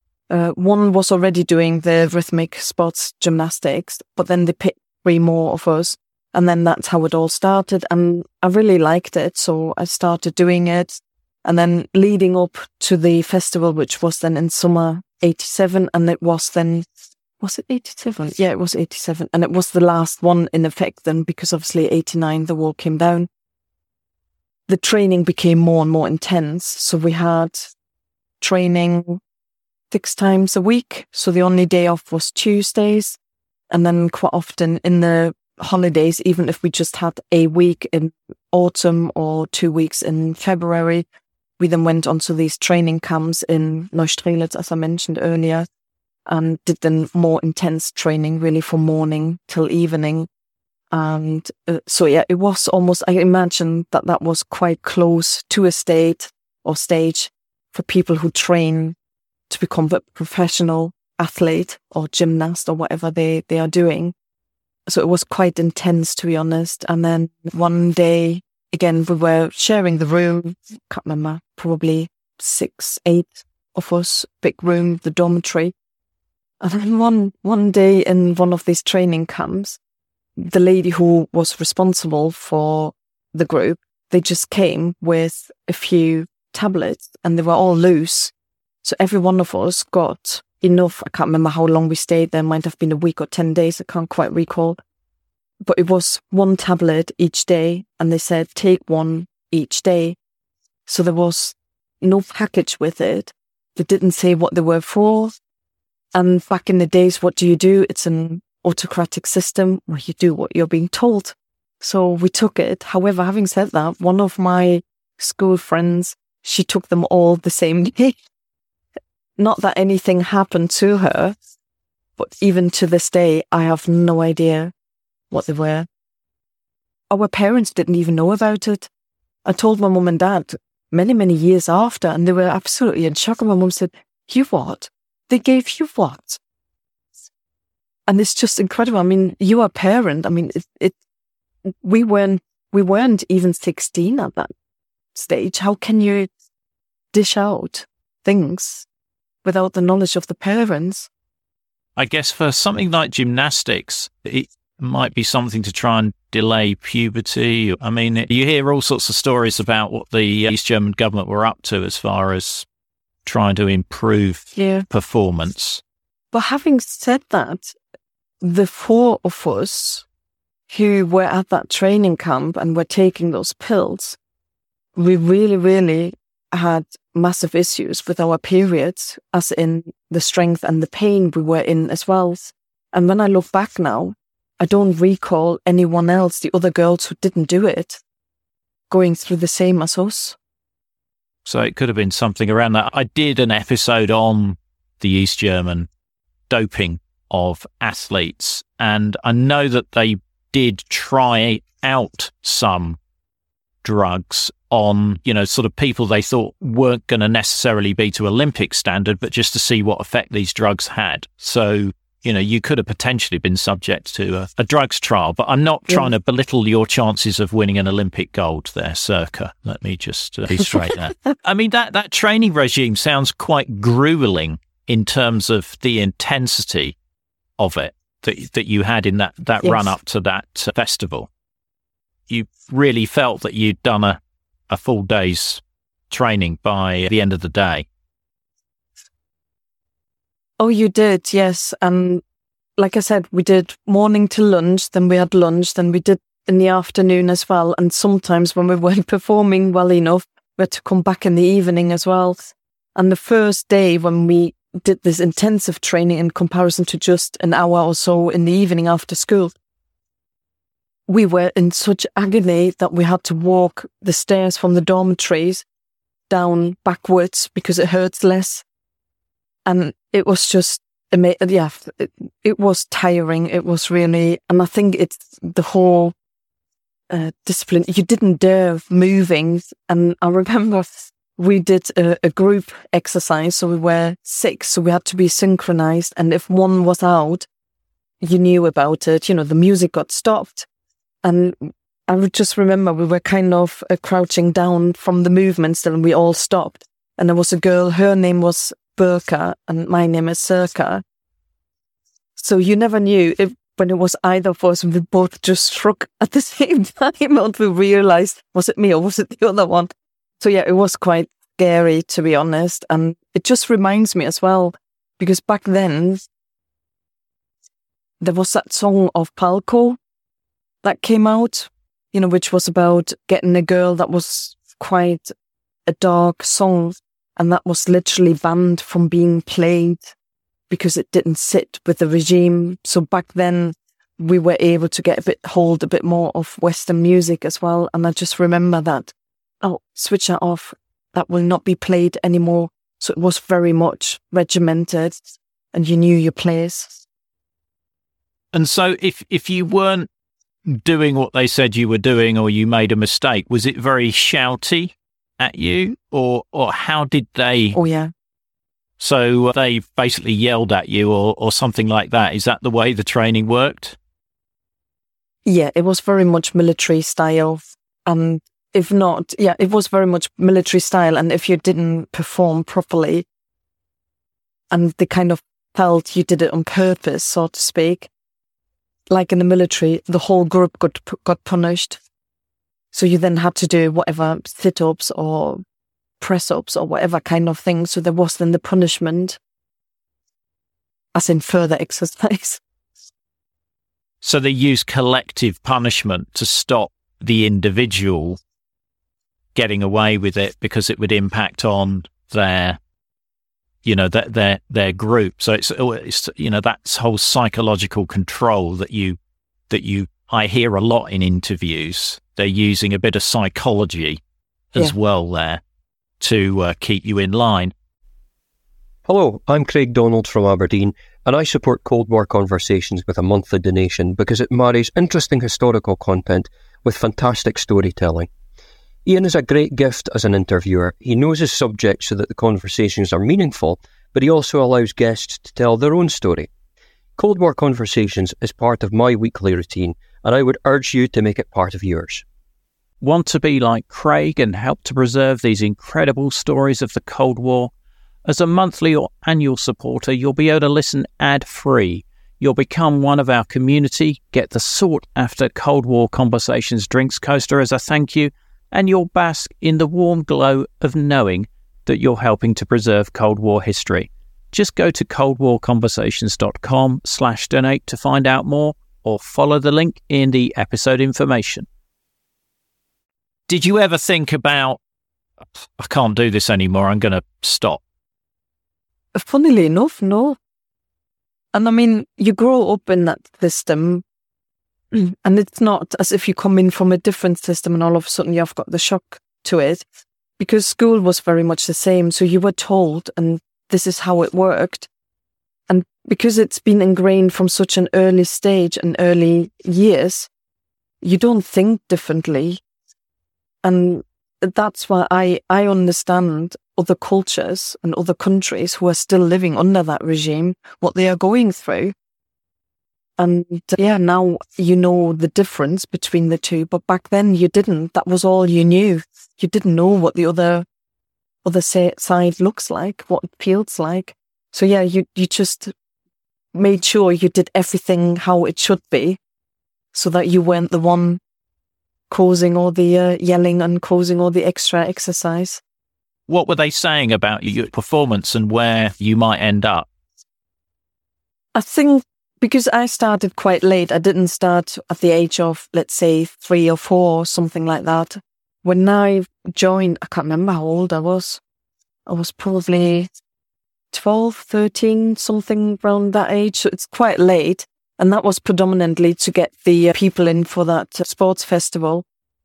One was already doing the rhythmic sports gymnastics, but then they picked 3 more of us. And then that's how it all started. And I really liked it. So I started doing it. And then leading up to the festival, which was then in summer 87. And it was then, was it 87? Yeah, it was 87. And it was the last one in effect then, because obviously 89, the wall came down. The training became more and more intense. So we had training 6 times a week. So the only day off was Tuesdays. And then quite often in the holidays, even if we just had a week in autumn or 2 weeks in February, we then went on to these training camps in Neustrelitz, as I mentioned earlier, and did then more intense training really from morning till evening. And so it was almost, I imagine that was quite close to a stage for people who train to become a professional athlete or gymnast or whatever they are doing. So it was quite intense, to be honest. And then one day, again, we were sharing the room. Can't remember, probably 6, 8 of us, big room, the dormitory. And then one day in one of these training camps, the lady who was responsible for the group, they just came with a few tablets and they were all loose. So every one of us got enough. I can't remember how long we stayed there. Might have been a week or 10 days. I can't quite recall. But it was 1 tablet each day. And they said, take 1 each day. So there was no package with it. They didn't say what they were for. And back in the days, what do? It's an autocratic system where you do what you're being told. So we took it. However, having said that, one of my school friends, she took them all the same day. Not that anything happened to her, but even to this day, I have no idea what they were. Our parents didn't even know about it. I told my mum and dad many, many years after, and they were absolutely in shock. And my mum said, you what? They gave you what? And it's just incredible. I mean, you are a parent. I mean, we weren't even 16 at that stage. How can you dish out things without the knowledge of the parents? I guess for something like gymnastics, it might be something to try and delay puberty. I mean, you hear all sorts of stories about what the East German government were up to as far as trying to improve performance. But having said that, the 4 of us who were at that training camp and were taking those pills, we really, really had massive issues with our periods, as in the strength and the pain we were in as well. And when I look back now, I don't recall anyone else, the other girls who didn't do it, going through the same as us. So it could have been something around that. I did an episode on the East German doping of athletes, and I know that they did try out some drugs on, sort of people they thought weren't going to necessarily be to Olympic standard, but just to see what effect these drugs had. So, you could have potentially been subject to a drugs trial, but I'm not trying to belittle your chances of winning an Olympic gold there, Sirka. Let me just be straight there. I mean, that training regime sounds quite grueling in terms of the intensity of it that you had in that yes. run up to that festival. You really felt that you'd done a full day's training by the end of the day. Oh, you did, yes. And like I said, we did morning to lunch, then we had lunch, then we did in the afternoon as well. And sometimes when we weren't performing well enough, we had to come back in the evening as well. And the first day when we did this intensive training in comparison to just an hour or so in the evening after school, we were in such agony that we had to walk the stairs from the dormitories down backwards because it hurts less. And it was just amazing. Yeah, it was tiring. It was really, and I think it's the whole discipline. You didn't dare moving. And I remember we did a group exercise. So we were 6, so we had to be synchronized. And if one was out, you knew about it. The music got stopped. And I would just remember we were kind of crouching down from the movements, and we all stopped. And there was a girl, her name was Burka, and my name is Sirka. So you never knew when it was either of us, and we both just shrugged at the same time, and we realized, was it me or was it the other one? So yeah, it was quite scary, to be honest. And it just reminds me as well, because back then, there was that song of Palko that came out, which was about getting a girl. That was quite a dark song. And that was literally banned from being played because it didn't sit with the regime. So back then we were able to hold a bit more of Western music as well. And I just remember that, switch that off. That will not be played anymore. So it was very much regimented and you knew your place. And so if you weren't doing what they said you were doing, or you made a mistake, was it very shouty at you, or how did they? Oh yeah. So they basically yelled at you, or something like that. Is that the way the training worked? Yeah, it was very much military style, and if not, it was very much military style. And if you didn't perform properly, and they kind of felt you did it on purpose, so to speak, like in the military, the whole group got punished. So you then had to do whatever sit-ups or press-ups or whatever kind of thing. So there was then the punishment, as in further exercise. So they use collective punishment to stop the individual getting away with it because it would impact on their, their group. So it's that whole psychological control that I hear a lot in interviews. They're using a bit of psychology as well there to keep you in line. Hello, I'm Craig Donald from Aberdeen, and I support Cold War Conversations with a monthly donation because it marries interesting historical content with fantastic storytelling. Ian is a great gift as an interviewer. He knows his subject so that the conversations are meaningful, but he also allows guests to tell their own story. Cold War Conversations is part of my weekly routine, and I would urge you to make it part of yours. Want to be like Craig and help to preserve these incredible stories of the Cold War? As a monthly or annual supporter, you'll be able to listen ad-free. You'll become one of our community, get the sought-after Cold War Conversations drinks coaster as a thank you, and you'll bask in the warm glow of knowing that you're helping to preserve Cold War history. Just go to coldwarconversations.com/donate to find out more, or follow the link in the episode information. Did you ever think about, I can't do this anymore, I'm going to stop? Funnily enough, no. And I mean, you grow up in that system, and it's not as if you come in from a different system and all of a sudden you've got the shock to it. because school was very much the same. So you were told, and this is how it worked. And because it's been ingrained from such an early stage and early years, you don't think differently. And that's why I understand other cultures and other countries who are still living under that regime, what they are going through. And now you know the difference between the two, but back then you didn't. That was all you knew. You didn't know what the other side looks like, what it feels like. So you just made sure you did everything how it should be, so that you weren't the one causing all the yelling and causing all the extra exercise. What were they saying about your performance and where you might end up? I think because I started quite late, I didn't start at the age of, let's say, 3 or 4, something like that. When I joined, I can't remember how old I was. I was probably 12, 13, something around that age. So it's quite late. And that was predominantly to get the people in for that sports festival.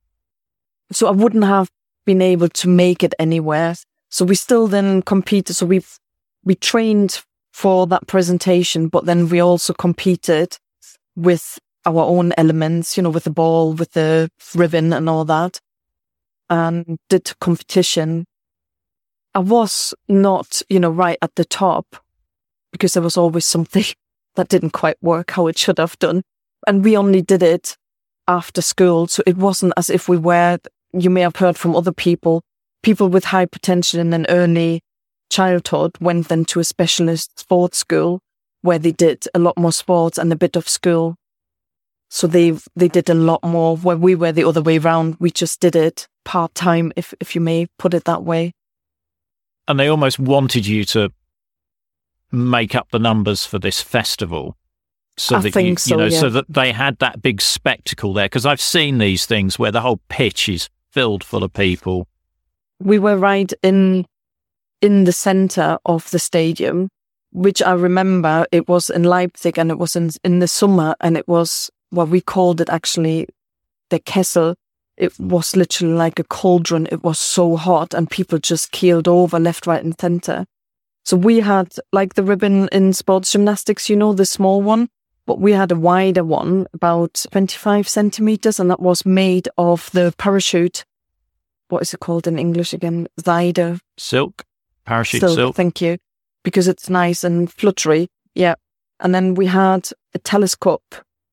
So I wouldn't have been able to make it anywhere. So we still then competed. So we trained for that presentation, but then we also competed with our own elements, with the ball, with the ribbon and all that, and did competition. I was not, right at the top, because there was always something that didn't quite work how it should have done. And we only did it after school. So it wasn't as if we were, you may have heard from other people with high potential in an early childhood went then to a specialist sports school where they did a lot more sports and a bit of school. So they did a lot more, where we were the other way around. We just did it part-time, if you may put it that way. And they almost wanted you to make up the numbers for this festival, so that so that they had that big spectacle there. Because I've seen these things where the whole pitch is filled full of people. We were right in the center of the stadium, which I remember it was in Leipzig, and it was in the summer, and it was what we called it actually the Kessel. It was literally like a cauldron. It was so hot, and people just keeled over left, right, and center. So we had like the ribbon in sports gymnastics, the small one, but we had a wider one, about 25 centimeters, and that was made of the parachute. What is it called in English again? Seide. Silk. Parachute silk. Thank you. Because it's nice and fluttery. Yeah. And then we had a telescope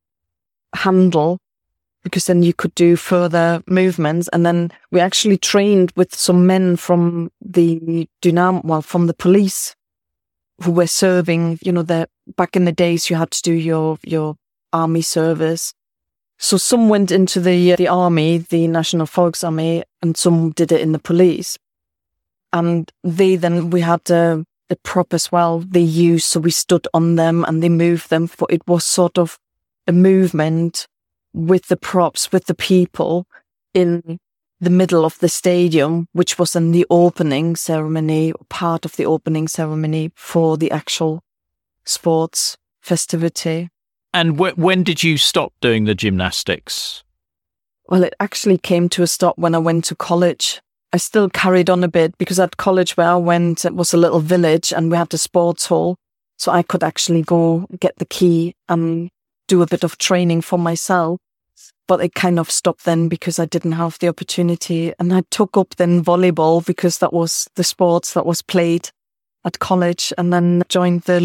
handle, because then you could do further movements. And then we actually trained with some men from the from the police who were serving, back in the days you had to do your army service. So some went into the army, the National Volksarmee, and some did it in the police. And we had a prop as well they used, so we stood on them and they moved them. For it was sort of a movement with the props, with the people in the middle of the stadium, which was in the opening ceremony, part of the opening ceremony for the actual sports festivity. And when did you stop doing the gymnastics? Well, it actually came to a stop when I went to college. I still carried on a bit, because at college where I went, it was a little village and we had the sports hall. So I could actually go get the key and do a bit of training for myself. But it kind of stopped then because I didn't have the opportunity. And I took up then volleyball, because that was the sports that was played at college, and then joined the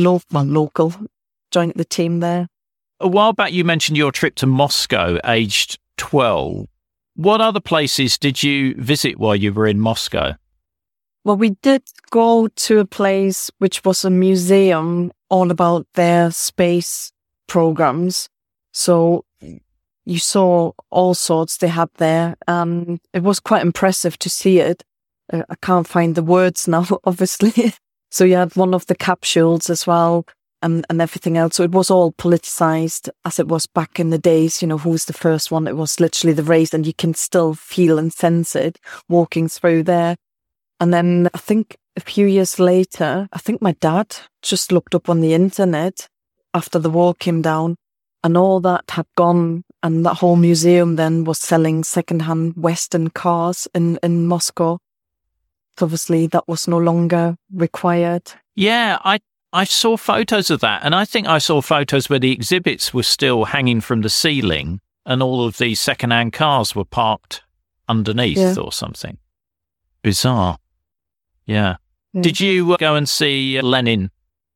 joined the team there. A while back you mentioned your trip to Moscow, aged 12. What other places did you visit while you were in Moscow? Well, we did go to a place which was a museum all about their space programs. So you saw all sorts they had there. It was quite impressive to see it. I can't find the words now, obviously. So you had one of the capsules as well, and everything else. So it was all politicized, as it was back in the days, who was the first one. It was literally the race, and you can still feel and sense it walking through there. And then I think a few years later, I think my dad just looked up on the internet after the wall came down, and all that had gone, and that whole museum then was selling secondhand Western cars in Moscow. obviously that was no longer required. Yeah, I saw photos of that, and I think I saw photos where the exhibits were still hanging from the ceiling and all of these second-hand cars were parked underneath or something. Bizarre. Yeah. Did you go and see Lenin?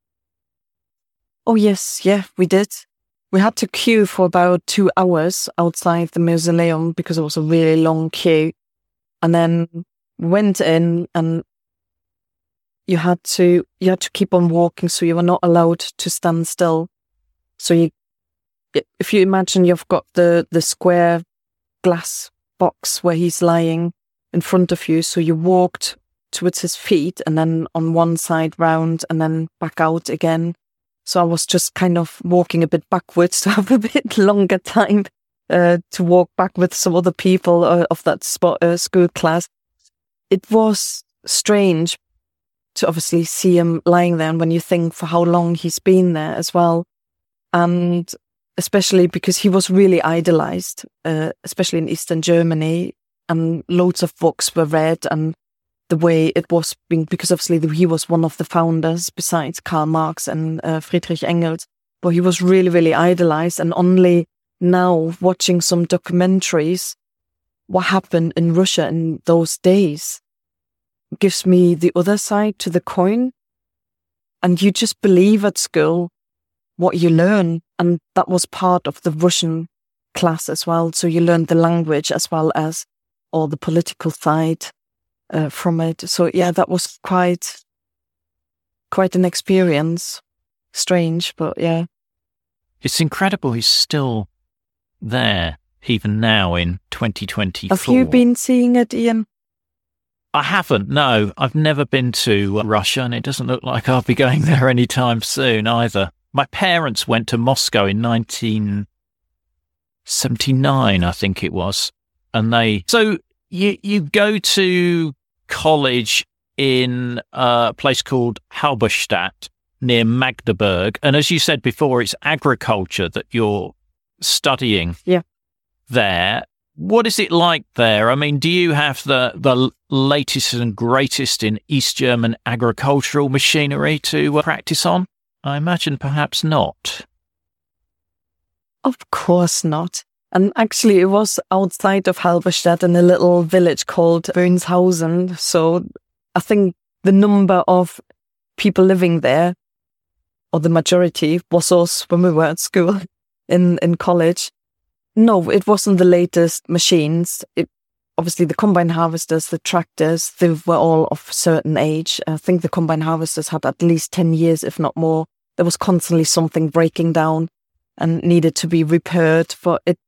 Oh, yes. Yeah, we did. We had to queue for about 2 hours outside the mausoleum because it was a really long queue. And then went in, and you had to keep on walking, so you were not allowed to stand still. So if you imagine you've got the square glass box where he's lying in front of you, so you walked towards his feet and then on one side round and then back out again. So I was just kind of walking a bit backwards to have a bit longer time to walk back with some other people of that school class. It was strange to obviously see him lying there, and when you think for how long he's been there as well. And especially because he was really idolized, especially in Eastern Germany, and loads of books were read, and the way it was being, because obviously he was one of the founders besides Karl Marx and Friedrich Engels, but he was really, really idolized. And only now, watching some documentaries, what happened in Russia in those days gives me the other side to the coin. And you just believe at school what you learn. And that was part of the Russian class as well. So you learned the language as well as all the political side from it. So yeah, that was quite an experience. Strange, but yeah. It's incredible he's still there, even now in 2024. Have you been seeing it, Ian? I haven't, no. I've never been to Russia, and it doesn't look like I'll be going there anytime soon either. My parents went to Moscow in 1979, I think it was. And so you go to college in a place called Halberstadt near Magdeburg. And as you said before, it's agriculture that you're studying there. What is it like there? I mean, do you have the latest and greatest in East German agricultural machinery to practice on? I imagine perhaps not. Of course not. And actually, it was outside of Halberstadt in a little village called Bönshausen. So I think the number of people living there, or the majority, was us when we were at school in college. No, it wasn't the latest machines. Obviously, the combine harvesters, the tractors, they were all of a certain age. I think the combine harvesters had at least 10 years, if not more. There was constantly something breaking down and needed to be repaired. But it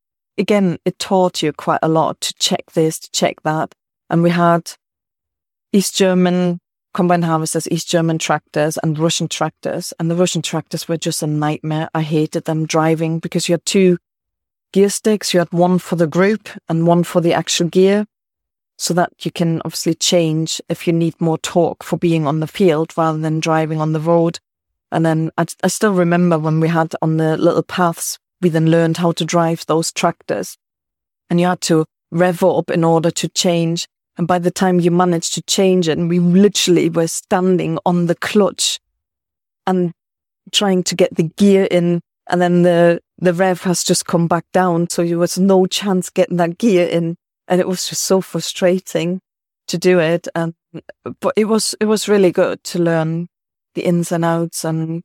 taught you quite a lot to check this, to check that. And we had East German combine harvesters, East German tractors and Russian tractors. And the Russian tractors were just a nightmare. I hated them driving because you had two gear sticks. You had one for the group and one for the actual gear, so that you can obviously change if you need more torque for being on the field rather than driving on the road. And then I still remember when we had on the little paths, we then learned how to drive those tractors, and you had to rev up in order to change. And by the time you managed to change it, and we literally were standing on the clutch and trying to get the gear in, and then the rev has just come back down. So there was no chance getting that gear in. And it was just so frustrating to do it. But it was really good to learn the ins and outs. And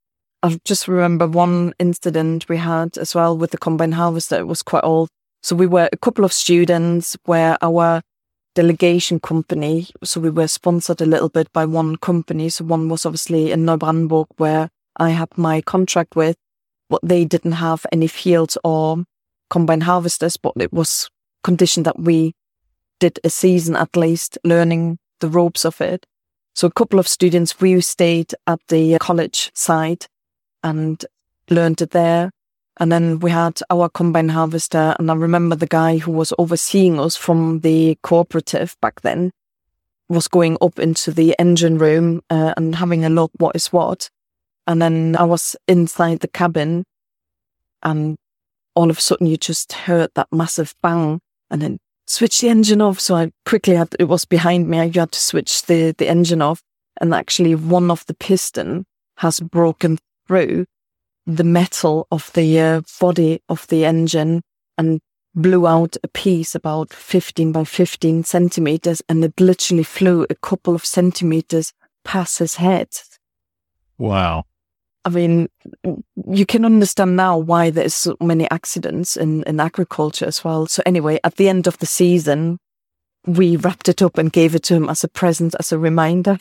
I just remember one incident we had as well with the combine harvester. It was quite old. So we were a couple of students where our delegation company, so we were sponsored a little bit by one company. So one was obviously in Neubrandenburg, where I had my contract with, but they didn't have any fields or combine harvesters, but it was conditioned that we did a season at least learning the ropes of it. So a couple of students, we stayed at the college side and learned it there. And then we had our combine harvester, and I remember the guy who was overseeing us from the cooperative back then was going up into the engine room and having a look what is what. And then I was inside the cabin, and all of a sudden you just heard that massive bang, and then switch the engine off. So I quickly it was behind me. I had to switch the engine off. And actually one of the piston has broken through the metal of the body of the engine and blew out a piece about 15 by 15 centimeters. And it literally flew a couple of centimeters past his head. Wow. I mean, you can understand now why there's so many accidents in agriculture as well. So anyway, at the end of the season, we wrapped it up and gave it to him as a present, as a reminder.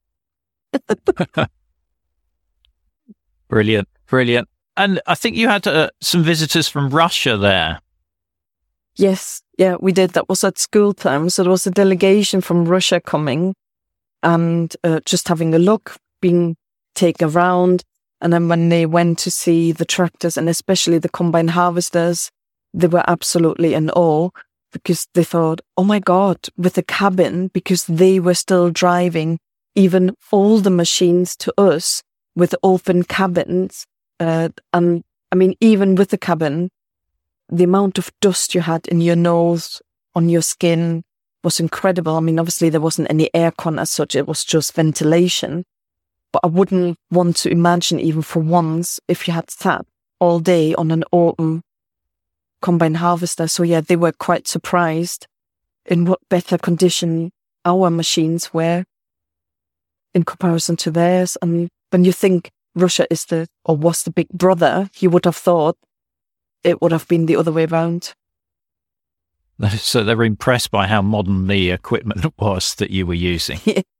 Brilliant. And I think you had some visitors from Russia there. Yes, yeah, we did. That was at school time. So there was a delegation from Russia coming and just having a look, being taken around. And then when they went to see the tractors and especially the combine harvesters, they were absolutely in awe because they thought, oh my God, with the cabin, because they were still driving even older machines to us with open cabins. And I mean, even with the cabin, the amount of dust you had in your nose, on your skin was incredible. I mean, obviously there wasn't any aircon as such. It was just ventilation. But I wouldn't want to imagine even for once if you had sat all day on an open combine harvester. So yeah, they were quite surprised in what better condition our machines were in comparison to theirs. And when you think Russia was the big brother, you would have thought it would have been the other way around. So they were impressed by how modern the equipment was that you were using.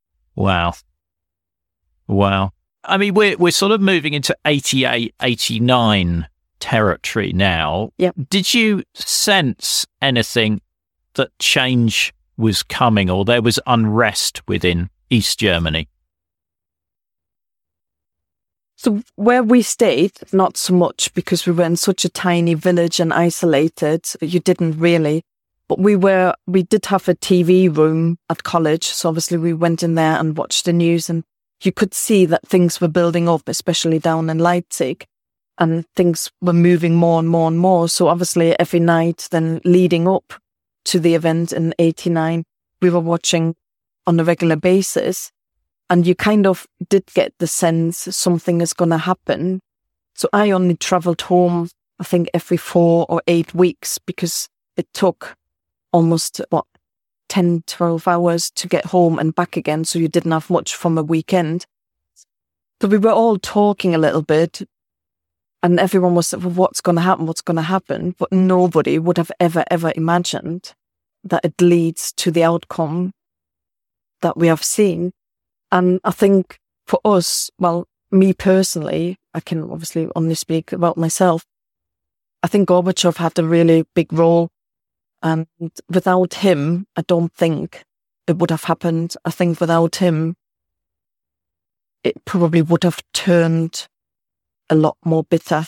Wow. I mean, we're sort of moving into 88, 89 territory now. Yep. Did you sense anything that change was coming or there was unrest within East Germany? So where we stayed, not so much because we were in such a tiny village and isolated. You didn't really. But we did have a TV room at college. So obviously we went in there and watched the news and you could see that things were building up, especially down in Leipzig, and things were moving more and more and more. So obviously every night then leading up to the event in 89, we were watching on a regular basis. And you kind of did get the sense something is going to happen. So I only traveled home, I think, every 4 or 8 weeks because it took almost, 10, 12 hours to get home and back again. So you didn't have much from a weekend. So we were all talking a little bit and everyone was, well, what's going to happen? What's going to happen? But nobody would have ever imagined that it leads to the outcome that we have seen. And I think for us, well, me personally, I can obviously only speak about myself. I think Gorbachev had a really big role. And without him, I don't think it would have happened. I think without him, it probably would have turned a lot more bitter.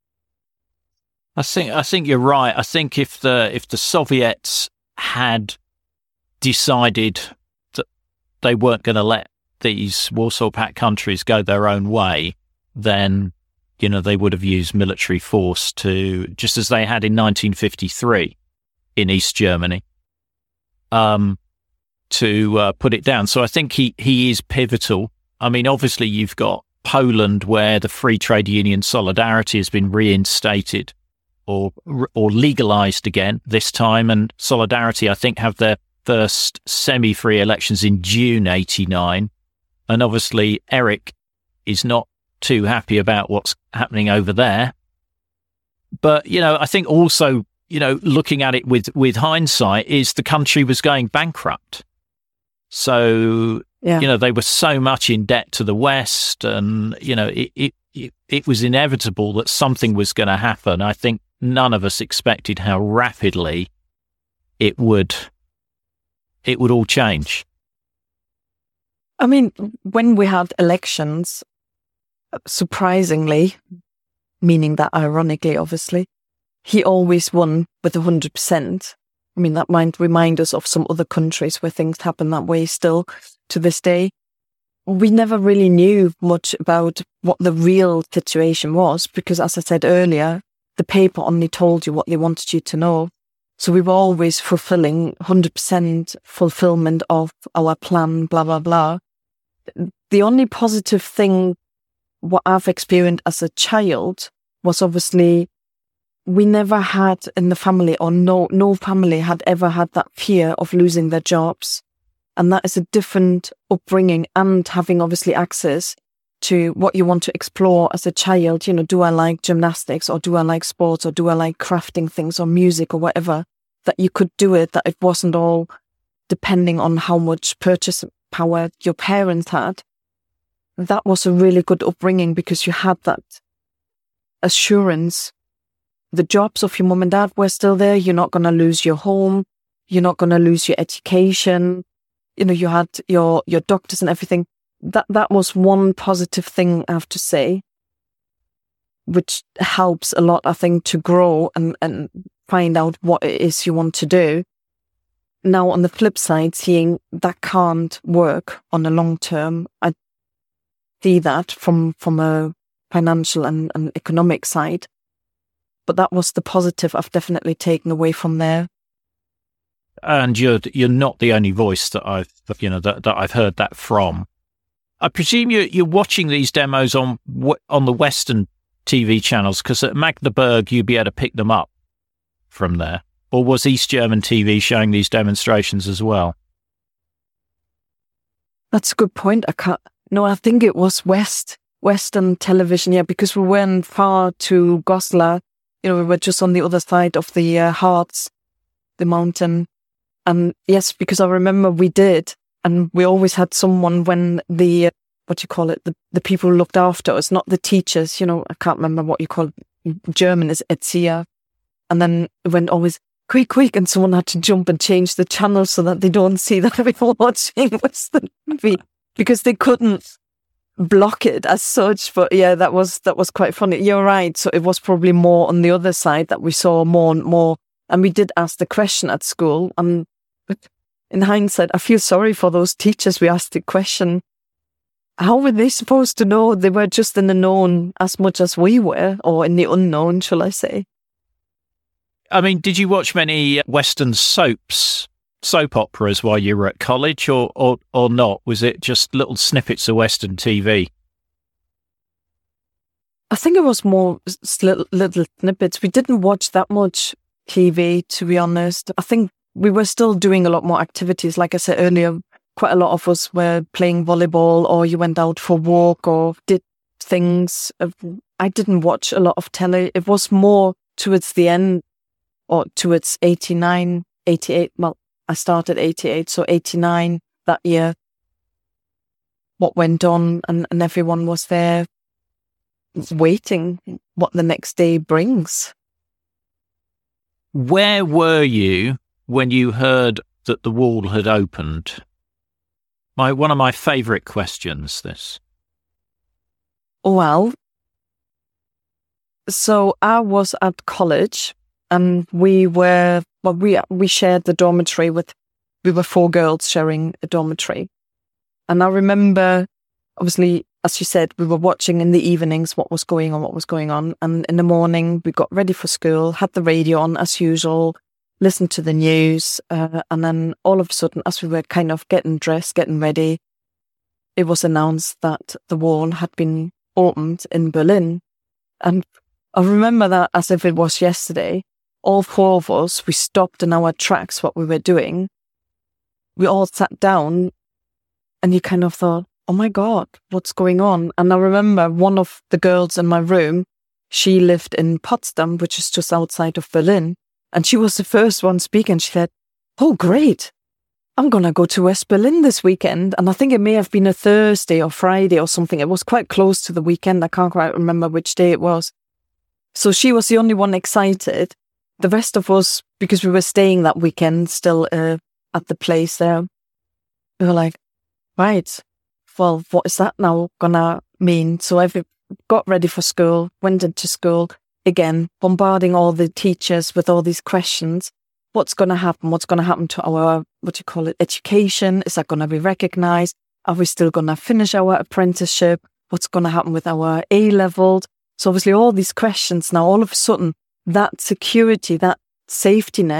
I think you're right. I think if the Soviets had decided that they weren't going to let these Warsaw Pact countries go their own way, then, they would have used military force to, just as they had in 1953 in East Germany, to put it down. So I think he is pivotal. I mean, obviously you've got Poland where the free trade union Solidarity has been reinstated or legalized again this time. And Solidarity, I think, have their first semi-free elections in June 89. And obviously Eric is not too happy about what's happening over there. But, I think also, looking at it with hindsight, is the country was going bankrupt. So, they were so much in debt to the West and, it was inevitable that something was going to happen. I think none of us expected how rapidly it would all change. I mean, when we had elections, surprisingly, meaning that ironically, obviously, he always won with 100%. I mean, that might remind us of some other countries where things happen that way still to this day. We never really knew much about what the real situation was because, as I said earlier, the paper only told you what they wanted you to know. So we were always fulfilling 100% fulfillment of our plan, blah, blah, blah. The only positive thing what I've experienced as a child was obviously we never had in the family, or no family had ever had that fear of losing their jobs. And that is a different upbringing, and having obviously access to what you want to explore as a child. You know, do I like gymnastics, or do I like sports, or do I like crafting things, or music, or whatever, that you could do it, that it wasn't all depending on how much purchase power your parents had. That was a really good upbringing because you had that assurance. The jobs of your mom and dad were still there. You're not going to lose your home. You're not going to lose your education. You know, you had your doctors and everything. That was one positive thing I have to say, which helps a lot, I think, to grow and find out what it is you want to do. Now, on the flip side, seeing that can't work on the long term, I see that from a financial and economic side. But that was the positive I've definitely taken away from there. And you're not the only voice that I've heard that from. I presume you're watching these demos on the Western TV channels, because at Magdeburg you'd be able to pick them up from there. Or was East German TV showing these demonstrations as well? That's a good point. I think it was Western television, yeah, because we weren't far to Goslar. You know, we were just on the other side of the Harz, the mountain. And yes, because I remember we did, and we always had someone when the people who looked after us, not the teachers, you know, I can't remember what you call it. German is Erzieher. And then it went always, quick, and someone had to jump and change the channel so that they don't see that we were watching Western TV, because they couldn't block it as such. But yeah, that was quite funny. You're right. So it was probably more on the other side that we saw more and more. And we did ask the question at school. And in hindsight, I feel sorry for those teachers we asked the question. How were they supposed to know? They were just in the known as much as we were, or in the unknown, shall I say. I mean, did you watch many Western soap operas while you were at college, or not? Was it just little snippets of Western TV? I think it was more little snippets. We didn't watch that much TV, to be honest. I think we were still doing a lot more activities. Like I said earlier, quite a lot of us were playing volleyball, or you went out for a walk, or did things. I didn't watch a lot of telly. It was more towards the end, or towards 89, 88. Well, I started 88, so 89 that year. What went on, and everyone was there waiting what the next day brings. Where were you when you heard that the wall had opened? One of my favourite questions, this. Well, so I was at college, and we shared the dormitory we were 4 girls sharing a dormitory. And I remember, obviously, as you said, we were watching in the evenings what was going on. And in the morning, we got ready for school, had the radio on as usual, listened to the news. And then all of a sudden, as we were kind of getting dressed, getting ready, it was announced that the wall had been opened in Berlin. And I remember that as if it was yesterday. All 4 of us, we stopped in our tracks, what we were doing. We all sat down, and you kind of thought, oh my God, what's going on? And I remember one of the girls in my room, she lived in Potsdam, which is just outside of Berlin. And she was the first one speaking. She said, oh, great. I'm going to go to West Berlin this weekend. And I think it may have been a Thursday or Friday or something. It was quite close to the weekend. I can't quite remember which day it was. So she was the only one excited. The rest of us, because we were staying that weekend still at the place there, we were like, right, well, what is that now gonna mean? So I got ready for school, went into school, again, bombarding all the teachers with all these questions. What's going to happen? What's going to happen to our, education? Is that going to be recognized? Are we still going to finish our apprenticeship? What's going to happen with our A-levels? So obviously all these questions now, all of a sudden, that security, that safety net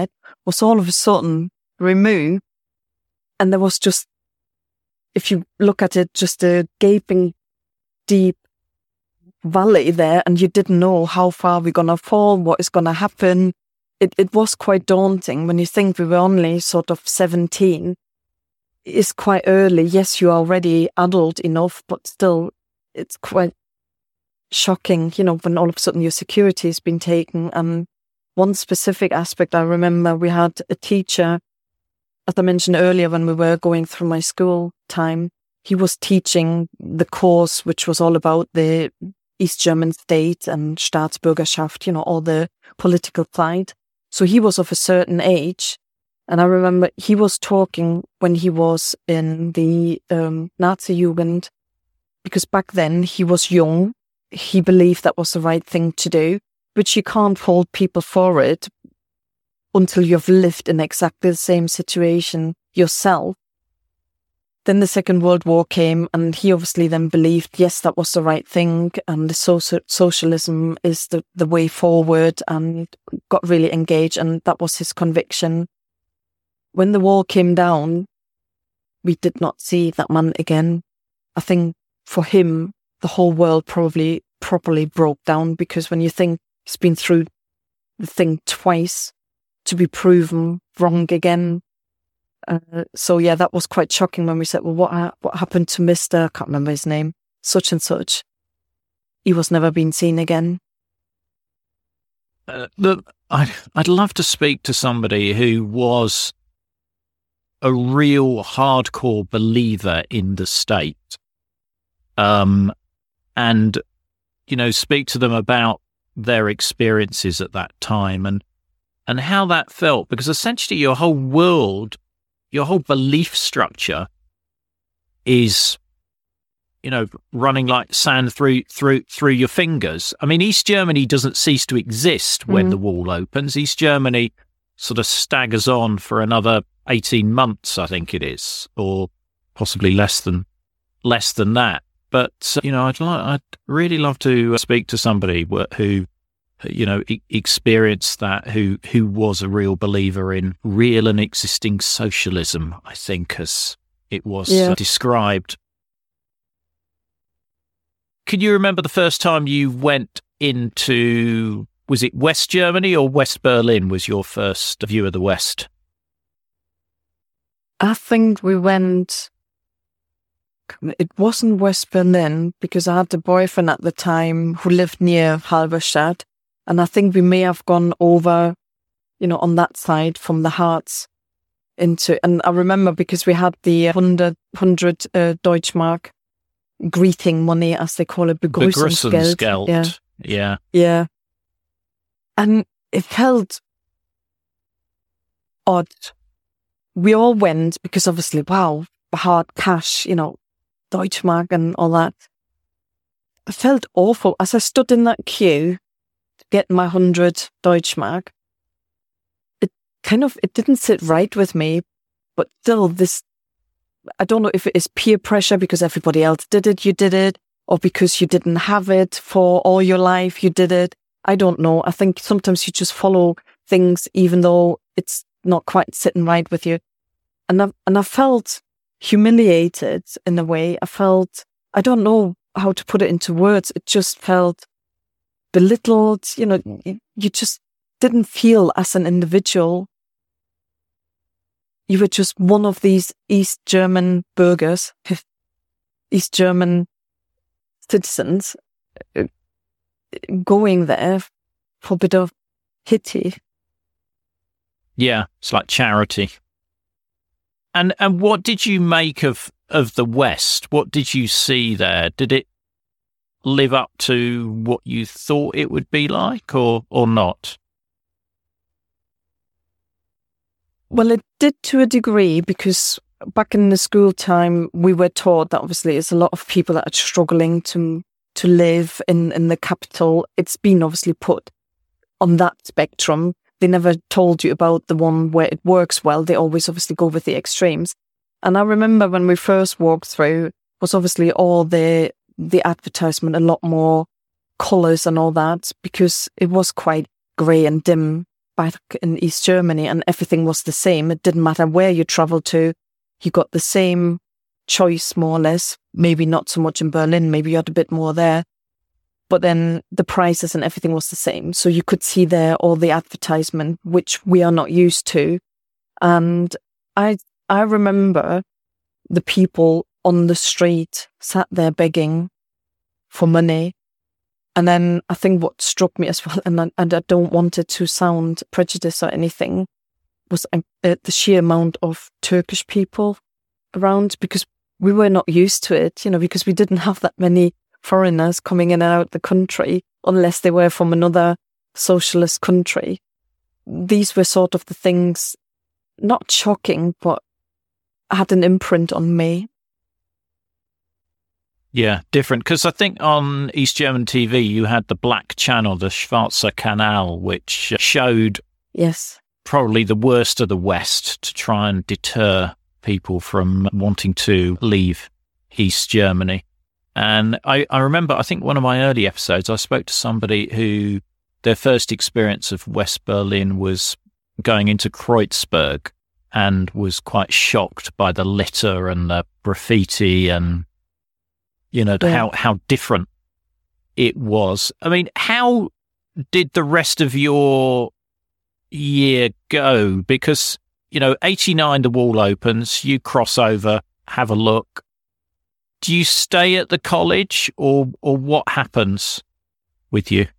was all of a sudden removed. And there was just, if you look at it, just a gaping deep valley there, and you didn't know how far we're going to fall, what is going to happen. It was quite daunting when you think we were only sort of 17. It's quite early. Yes, you are already adult enough, but still, it's quite shocking, when all of a sudden your security has been taken. And one specific aspect I remember, we had a teacher, as I mentioned earlier, when we were going through my school time, he was teaching the course, which was all about the East German state and Staatsbürgerschaft, all the political side. So he was of a certain age. And I remember he was talking when he was in the Nazi Jugend, because back then he was young. He believed that was the right thing to do, which you can't hold people for it until you've lived in exactly the same situation yourself. Then the Second World War came, and he obviously then believed, yes, that was the right thing, and the socialism is the way forward, and got really engaged, and that was his conviction. When the wall came down, we did not see that man again. I think for him, the whole world probably properly broke down, because when you think he's been through the thing twice, to be proven wrong again. So yeah, that was quite shocking when we said, well, what happened to Mr. I can't remember his name, such and such. He was never been seen again. Look, I'd love to speak to somebody who was a real hardcore believer in the state, and speak to them about their experiences at that time and how that felt, because essentially your whole world, your whole belief structure is, running like sand through your fingers. I mean, East Germany doesn't cease to exist when the wall opens. East Germany sort of staggers on for another 18 months, I think it is, or possibly less than that. But I'd really love to speak to somebody who experienced that, who was a real believer in real and existing socialism, I think, as it was described. Can you remember the first time you went into, was it West Germany or West Berlin was your first view of the West? I think we went, it wasn't West Berlin, because I had a boyfriend at the time who lived near Halberstadt. And I think we may have gone over, on that side from the Harz into, and I remember because we had the 100 Deutschmark greeting money, as they call it, Begrüßungsgeld. Yeah. And it felt odd. We all went because obviously, wow, hard cash, Deutschmark and all that. It felt awful as I stood in that queue to get my 100 Deutschmark. It didn't sit right with me, but still I don't know if it is peer pressure because everybody else did it, you did it, or because you didn't have it for all your life, you did it. I don't know. I think sometimes you just follow things even though it's not quite sitting right with you. And I felt humiliated in a way. I don't know how to put it into words. It just felt belittled. You just didn't feel as an individual. You were just one of these East German burgers, East German citizens, going there for a bit of pity. Yeah, it's like charity. And what did you make of the West? What did you see there? Did it live up to what you thought it would be like, or not? Well, it did to a degree, because back in the school time, we were taught that obviously it's a lot of people that are struggling to live in the capital. It's been obviously put on that spectrum. They never told you about the one where it works well. They always obviously go with the extremes. And I remember when we first walked through, was obviously all the advertisement, a lot more colours and all that, because it was quite grey and dim back in East Germany and everything was the same. It didn't matter where you traveled to. You got the same choice, more or less. Maybe not so much in Berlin. Maybe you had a bit more there. But then the prices and everything was the same. So you could see there all the advertisement, which we are not used to. And I remember the people on the street sat there begging for money. And then I think what struck me as well, and I don't want it to sound prejudiced or anything, was the sheer amount of Turkish people around, because we were not used to it, because we didn't have that many foreigners coming in and out the country unless they were from another socialist country. These were sort of the things, not shocking, but had an imprint on me. Yeah, different. Because I think on East German TV, you had the black channel, the Schwarzer Kanal, which showed probably the worst of the West to try and deter people from wanting to leave East Germany. And I remember, I think one of my early episodes, I spoke to somebody who their first experience of West Berlin was going into Kreuzberg and was quite shocked by the litter and the graffiti and, how different it was. I mean, how did the rest of your year go? Because, 89, the wall opens, you cross over, have a look. Do you stay at the college or what happens with you?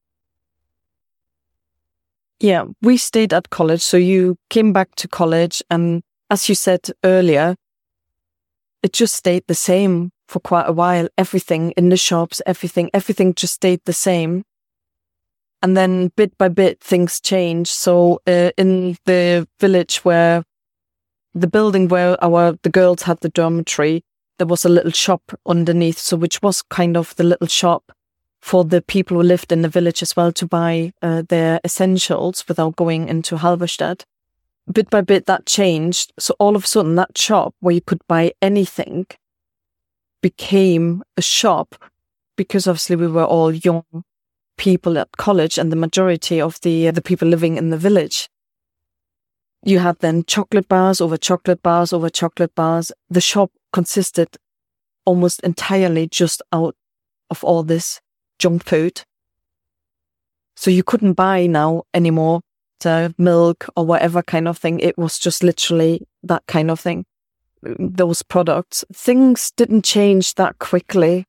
Yeah, we stayed at college. So you came back to college and as you said earlier, it just stayed the same for quite a while. Everything in the shops, everything just stayed the same. And then bit by bit, things changed. So in the village where the building where the girls had the dormitory, there was a little shop underneath, so which was kind of the little shop for the people who lived in the village as well to buy their essentials without going into Halberstadt. Bit by bit, that changed. So all of a sudden, that shop where you could buy anything became a shop, because obviously we were all young people at college and the majority of the people living in the village. You had then chocolate bars over chocolate bars over chocolate bars. The shop consisted almost entirely just out of all this junk food. So you couldn't buy now anymore the milk or whatever kind of thing. It was just literally that kind of thing. Those products. Things didn't change that quickly.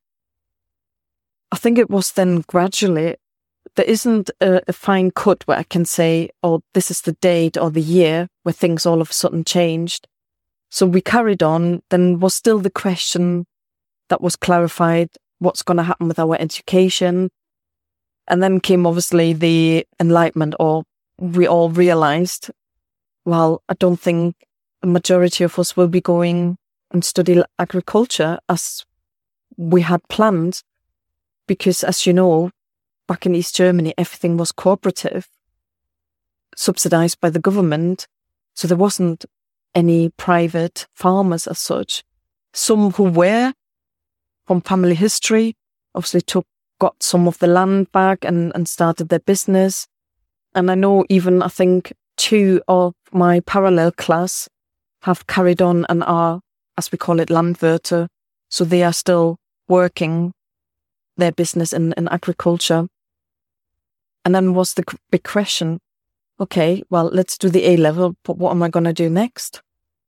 I think it was then gradually. There isn't a fine cut where I can say, oh, this is the date or the year where things all of a sudden changed. So we carried on. Then was still the question that was clarified, what's going to happen with our education? And then came obviously the Enlightenment, or we all realized, well, I don't think a majority of us will be going and study agriculture as we had planned, because as you know, back in East Germany, everything was cooperative, subsidized by the government. So there wasn't any private farmers as such. Some who were from family history obviously got some of the land back and started their business. And I know I think 2 of my parallel class have carried on and are, as we call it, Landwirte. So they are still working their business in agriculture. And then was the big question, okay, well, let's do the A-level, but what am I going to do next?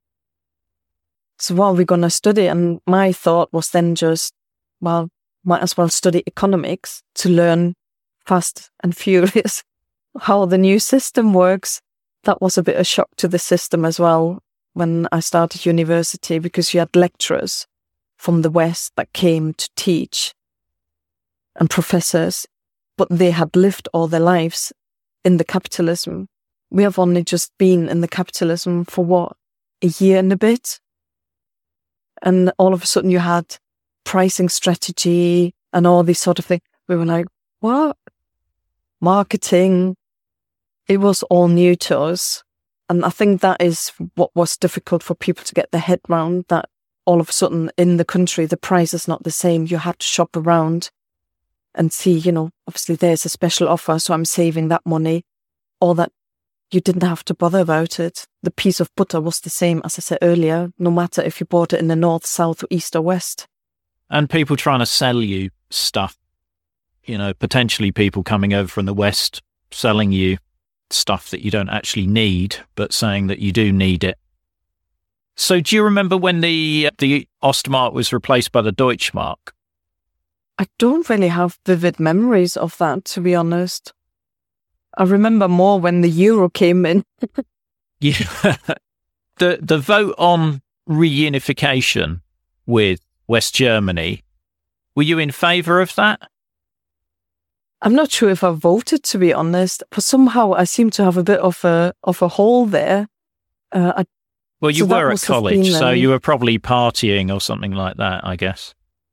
So what are we going to study? And my thought was then just, well, might as well study economics to learn fast and furious how the new system works. That was a bit of a shock to the system as well when I started university, because you had lecturers from the West that came to teach and professors, but they had lived all their lives in the capitalism. We have only just been in the capitalism for a year and a bit. And all of a sudden you had pricing strategy and all these sort of things. We were like, what? Marketing. It was all new to us. And I think that is what was difficult for people to get their head round, that all of a sudden in the country, the price is not the same. You had to shop around and see, obviously there's a special offer, so I'm saving that money. Or that you didn't have to bother about it. The piece of butter was the same, as I said earlier, no matter if you bought it in the north, south, east or west. And people trying to sell you stuff, potentially people coming over from the west selling you stuff that you don't actually need, but saying that you do need it. So do you remember when the Ostmark was replaced by the Deutschmark? I don't really have vivid memories of that, to be honest. I remember more when the euro came in. Yeah. The vote on reunification with West Germany, were you in favour of that? I'm not sure if I voted, to be honest, but somehow I seem to have a bit of a hole there. Well, you were at college, so you were probably partying or something like that, I guess.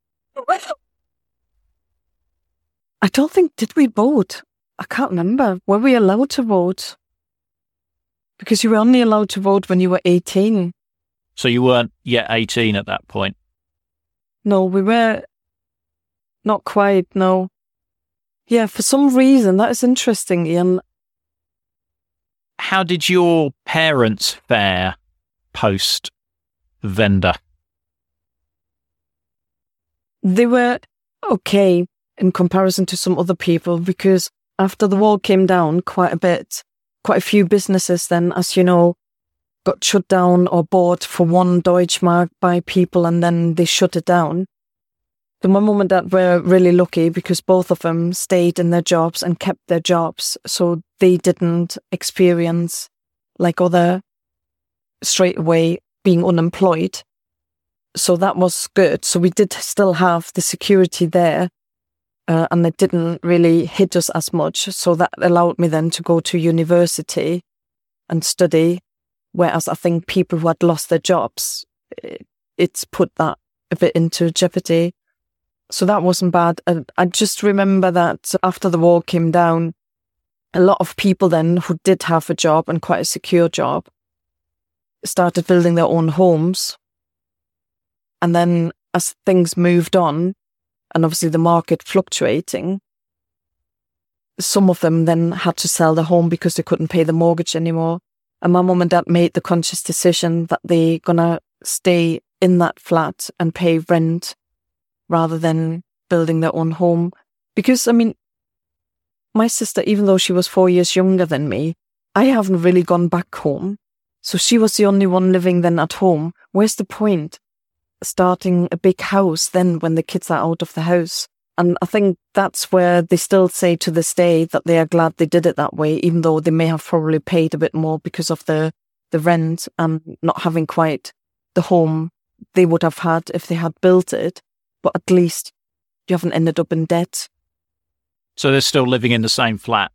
I don't think, did we vote? I can't remember. Were we allowed to vote? Because you were only allowed to vote when you were 18. So you weren't yet 18 at that point? No, we were not quite, no. Yeah, for some reason, that is interesting, Ian. How did your parents fare post-Wende? They were okay in comparison to some other people, because after the wall came down quite a few businesses then, as you know, got shut down or bought for 1 Deutschmark by people, and then they shut it down. So my mum and dad were really lucky because both of them stayed in their jobs and kept their jobs. So they didn't experience, like other, straight away being unemployed. So that was good. So we did still have the security there, and it didn't really hit us as much. So that allowed me then to go to university and study. Whereas I think people who had lost their jobs, it's put that a bit into jeopardy. So that wasn't bad. I just remember that after the wall came down, a lot of people then who did have a job and quite a secure job started building their own homes. And then as things moved on, and obviously the market fluctuating, some of them then had to sell their home because they couldn't pay the mortgage anymore. And my mum and dad made the conscious decision that they're going to stay in that flat and pay rent rather than building their own home. Because, I mean, my sister, even though she was 4 years younger than me, I haven't really gone back home. So she was the only one living then at home. Where's the point? Starting a big house then when the kids are out of the house. And I think that's where they still say to this day that they are glad they did it that way, even though they may have probably paid a bit more because of the rent and not having quite the home they would have had if they had built it. But at least you haven't ended up in debt. So they're still living in the same flat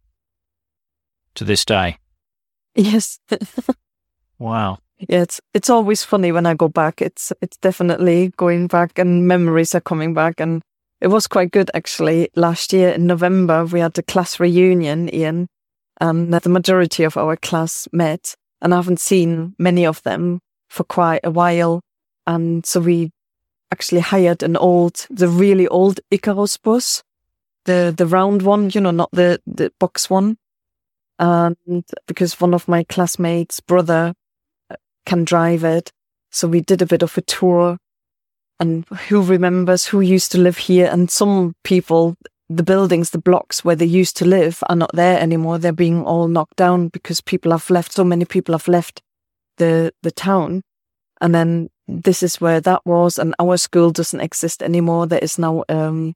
to this day? Yes. Wow. Yeah, it's always funny when I go back. It's definitely going back and memories are coming back. And it was quite good, actually. Last year in November, we had a class reunion, Ian, and the majority of our class met. And I haven't seen many of them for quite a while. And so we actually hired the really old Icarus bus, the round one, not the box one. And because one of my classmates' brother can drive it, so we did a bit of a tour. And who remembers who used to live here? And some people, the buildings, the blocks where they used to live are not there anymore. They're being all knocked down because people have left. So many people have left the town. And then this is where that was, and our school doesn't exist anymore. There is now, a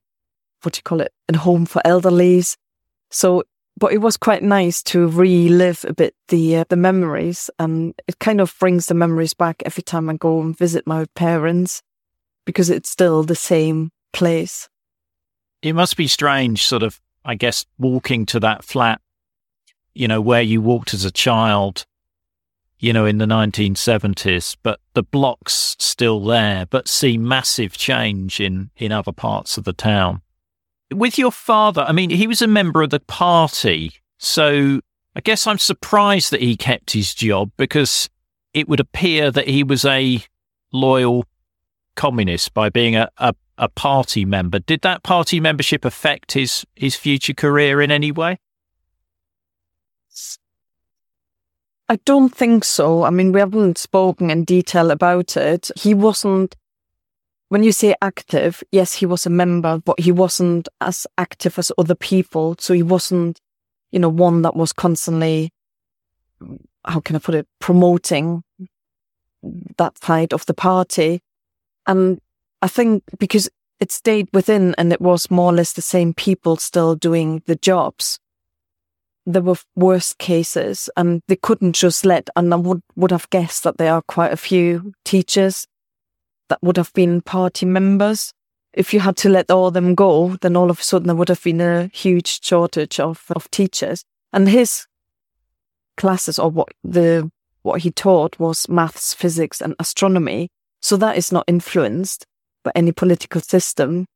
home for elderlies. So, but it was quite nice to relive a bit the memories, and it kind of brings the memories back every time I go and visit my parents, because it's still the same place. It must be strange, sort of, I guess, walking to that flat, where you walked as a child, in the 1970s, but the block's still there, but see massive change in other parts of the town. With your father, I mean, he was a member of the party, so I guess I'm surprised that he kept his job, because it would appear that he was a loyal communist by being a party member. Did that party membership affect his future career in any way? I don't think so. I mean, we haven't spoken in detail about it. He wasn't, when you say active, yes, he was a member, but he wasn't as active as other people. So he wasn't, one that was constantly, how can I put it, promoting that side of the party. And I think because it stayed within and it was more or less the same people still doing the jobs, there were worse cases and they couldn't just and I would have guessed that there are quite a few teachers that would have been party members. If you had to let all them go, then all of a sudden there would have been a huge shortage of teachers. And his classes, or what he taught, was maths, physics and astronomy. So that is not influenced by any political system.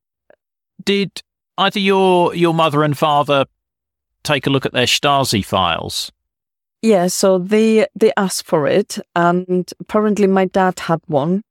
Did either your mother and father take a look at their Stasi files? Yeah, so they asked for it, and apparently my dad had one,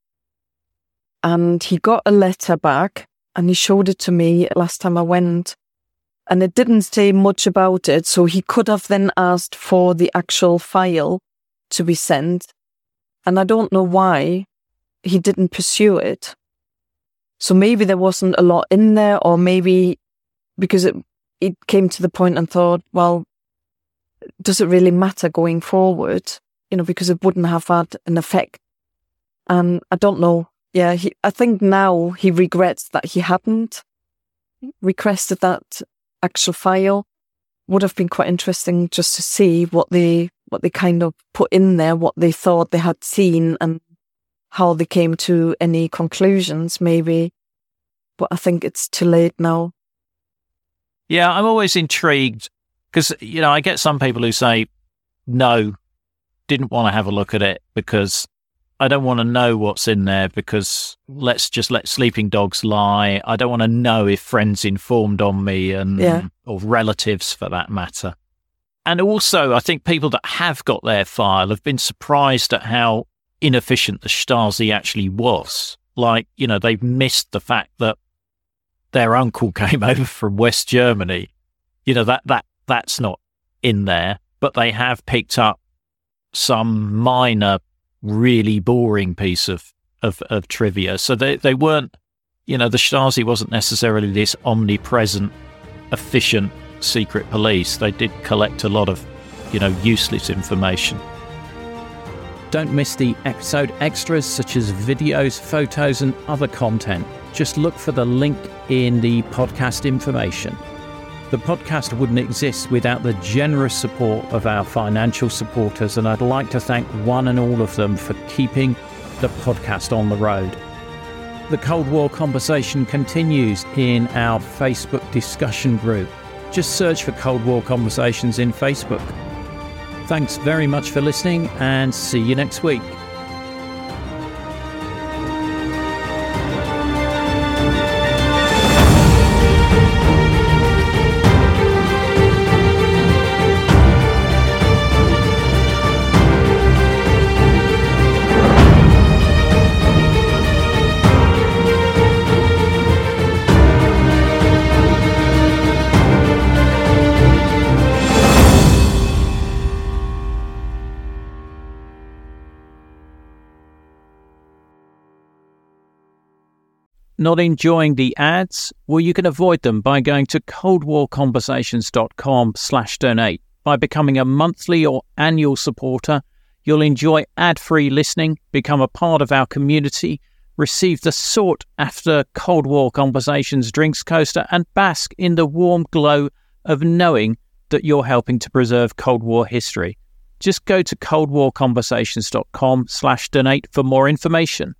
and he got a letter back, and he showed it to me last time I went, and it didn't say much about it, so he could have then asked for the actual file to be sent, and I don't know why he didn't pursue it. So maybe there wasn't a lot in there, or maybe because it came to the point and thought, well, does it really matter going forward? Because it wouldn't have had an effect. And I don't know. Yeah, I think now he regrets that he hadn't requested that actual file. Would have been quite interesting just to see what they kind of put in there, what they thought they had seen and how they came to any conclusions, maybe. But I think it's too late now. Yeah, I'm always intrigued because, I get some people who say, no, didn't want to have a look at it because I don't want to know what's in there because let's just let sleeping dogs lie. I don't want to know if friends informed on me or relatives for that matter. And also, I think people that have got their file have been surprised at how inefficient the Stasi actually was. Like, they've missed the fact that their uncle came over from West Germany. That's not in there, but they have picked up some minor, really boring piece of trivia. So they weren't, the Stasi wasn't necessarily this omnipresent, efficient secret police. They did collect a lot of, useless information. Don't miss the episode extras such as videos, photos and other content. Just look for the link in the podcast information. The podcast wouldn't exist without the generous support of our financial supporters, and I'd like to thank one and all of them for keeping the podcast on the road. The Cold War conversation continues in our Facebook discussion group. Just search for Cold War Conversations in Facebook. Thanks very much for listening, and see you next week. Not enjoying the ads? Well, you can avoid them by going to coldwarconversations.com/donate. By becoming a monthly or annual supporter, you'll enjoy ad-free listening, become a part of our community, receive the sought-after Cold War Conversations drinks coaster, and bask in the warm glow of knowing that you're helping to preserve Cold War history. Just go to coldwarconversations.com/donate for more information.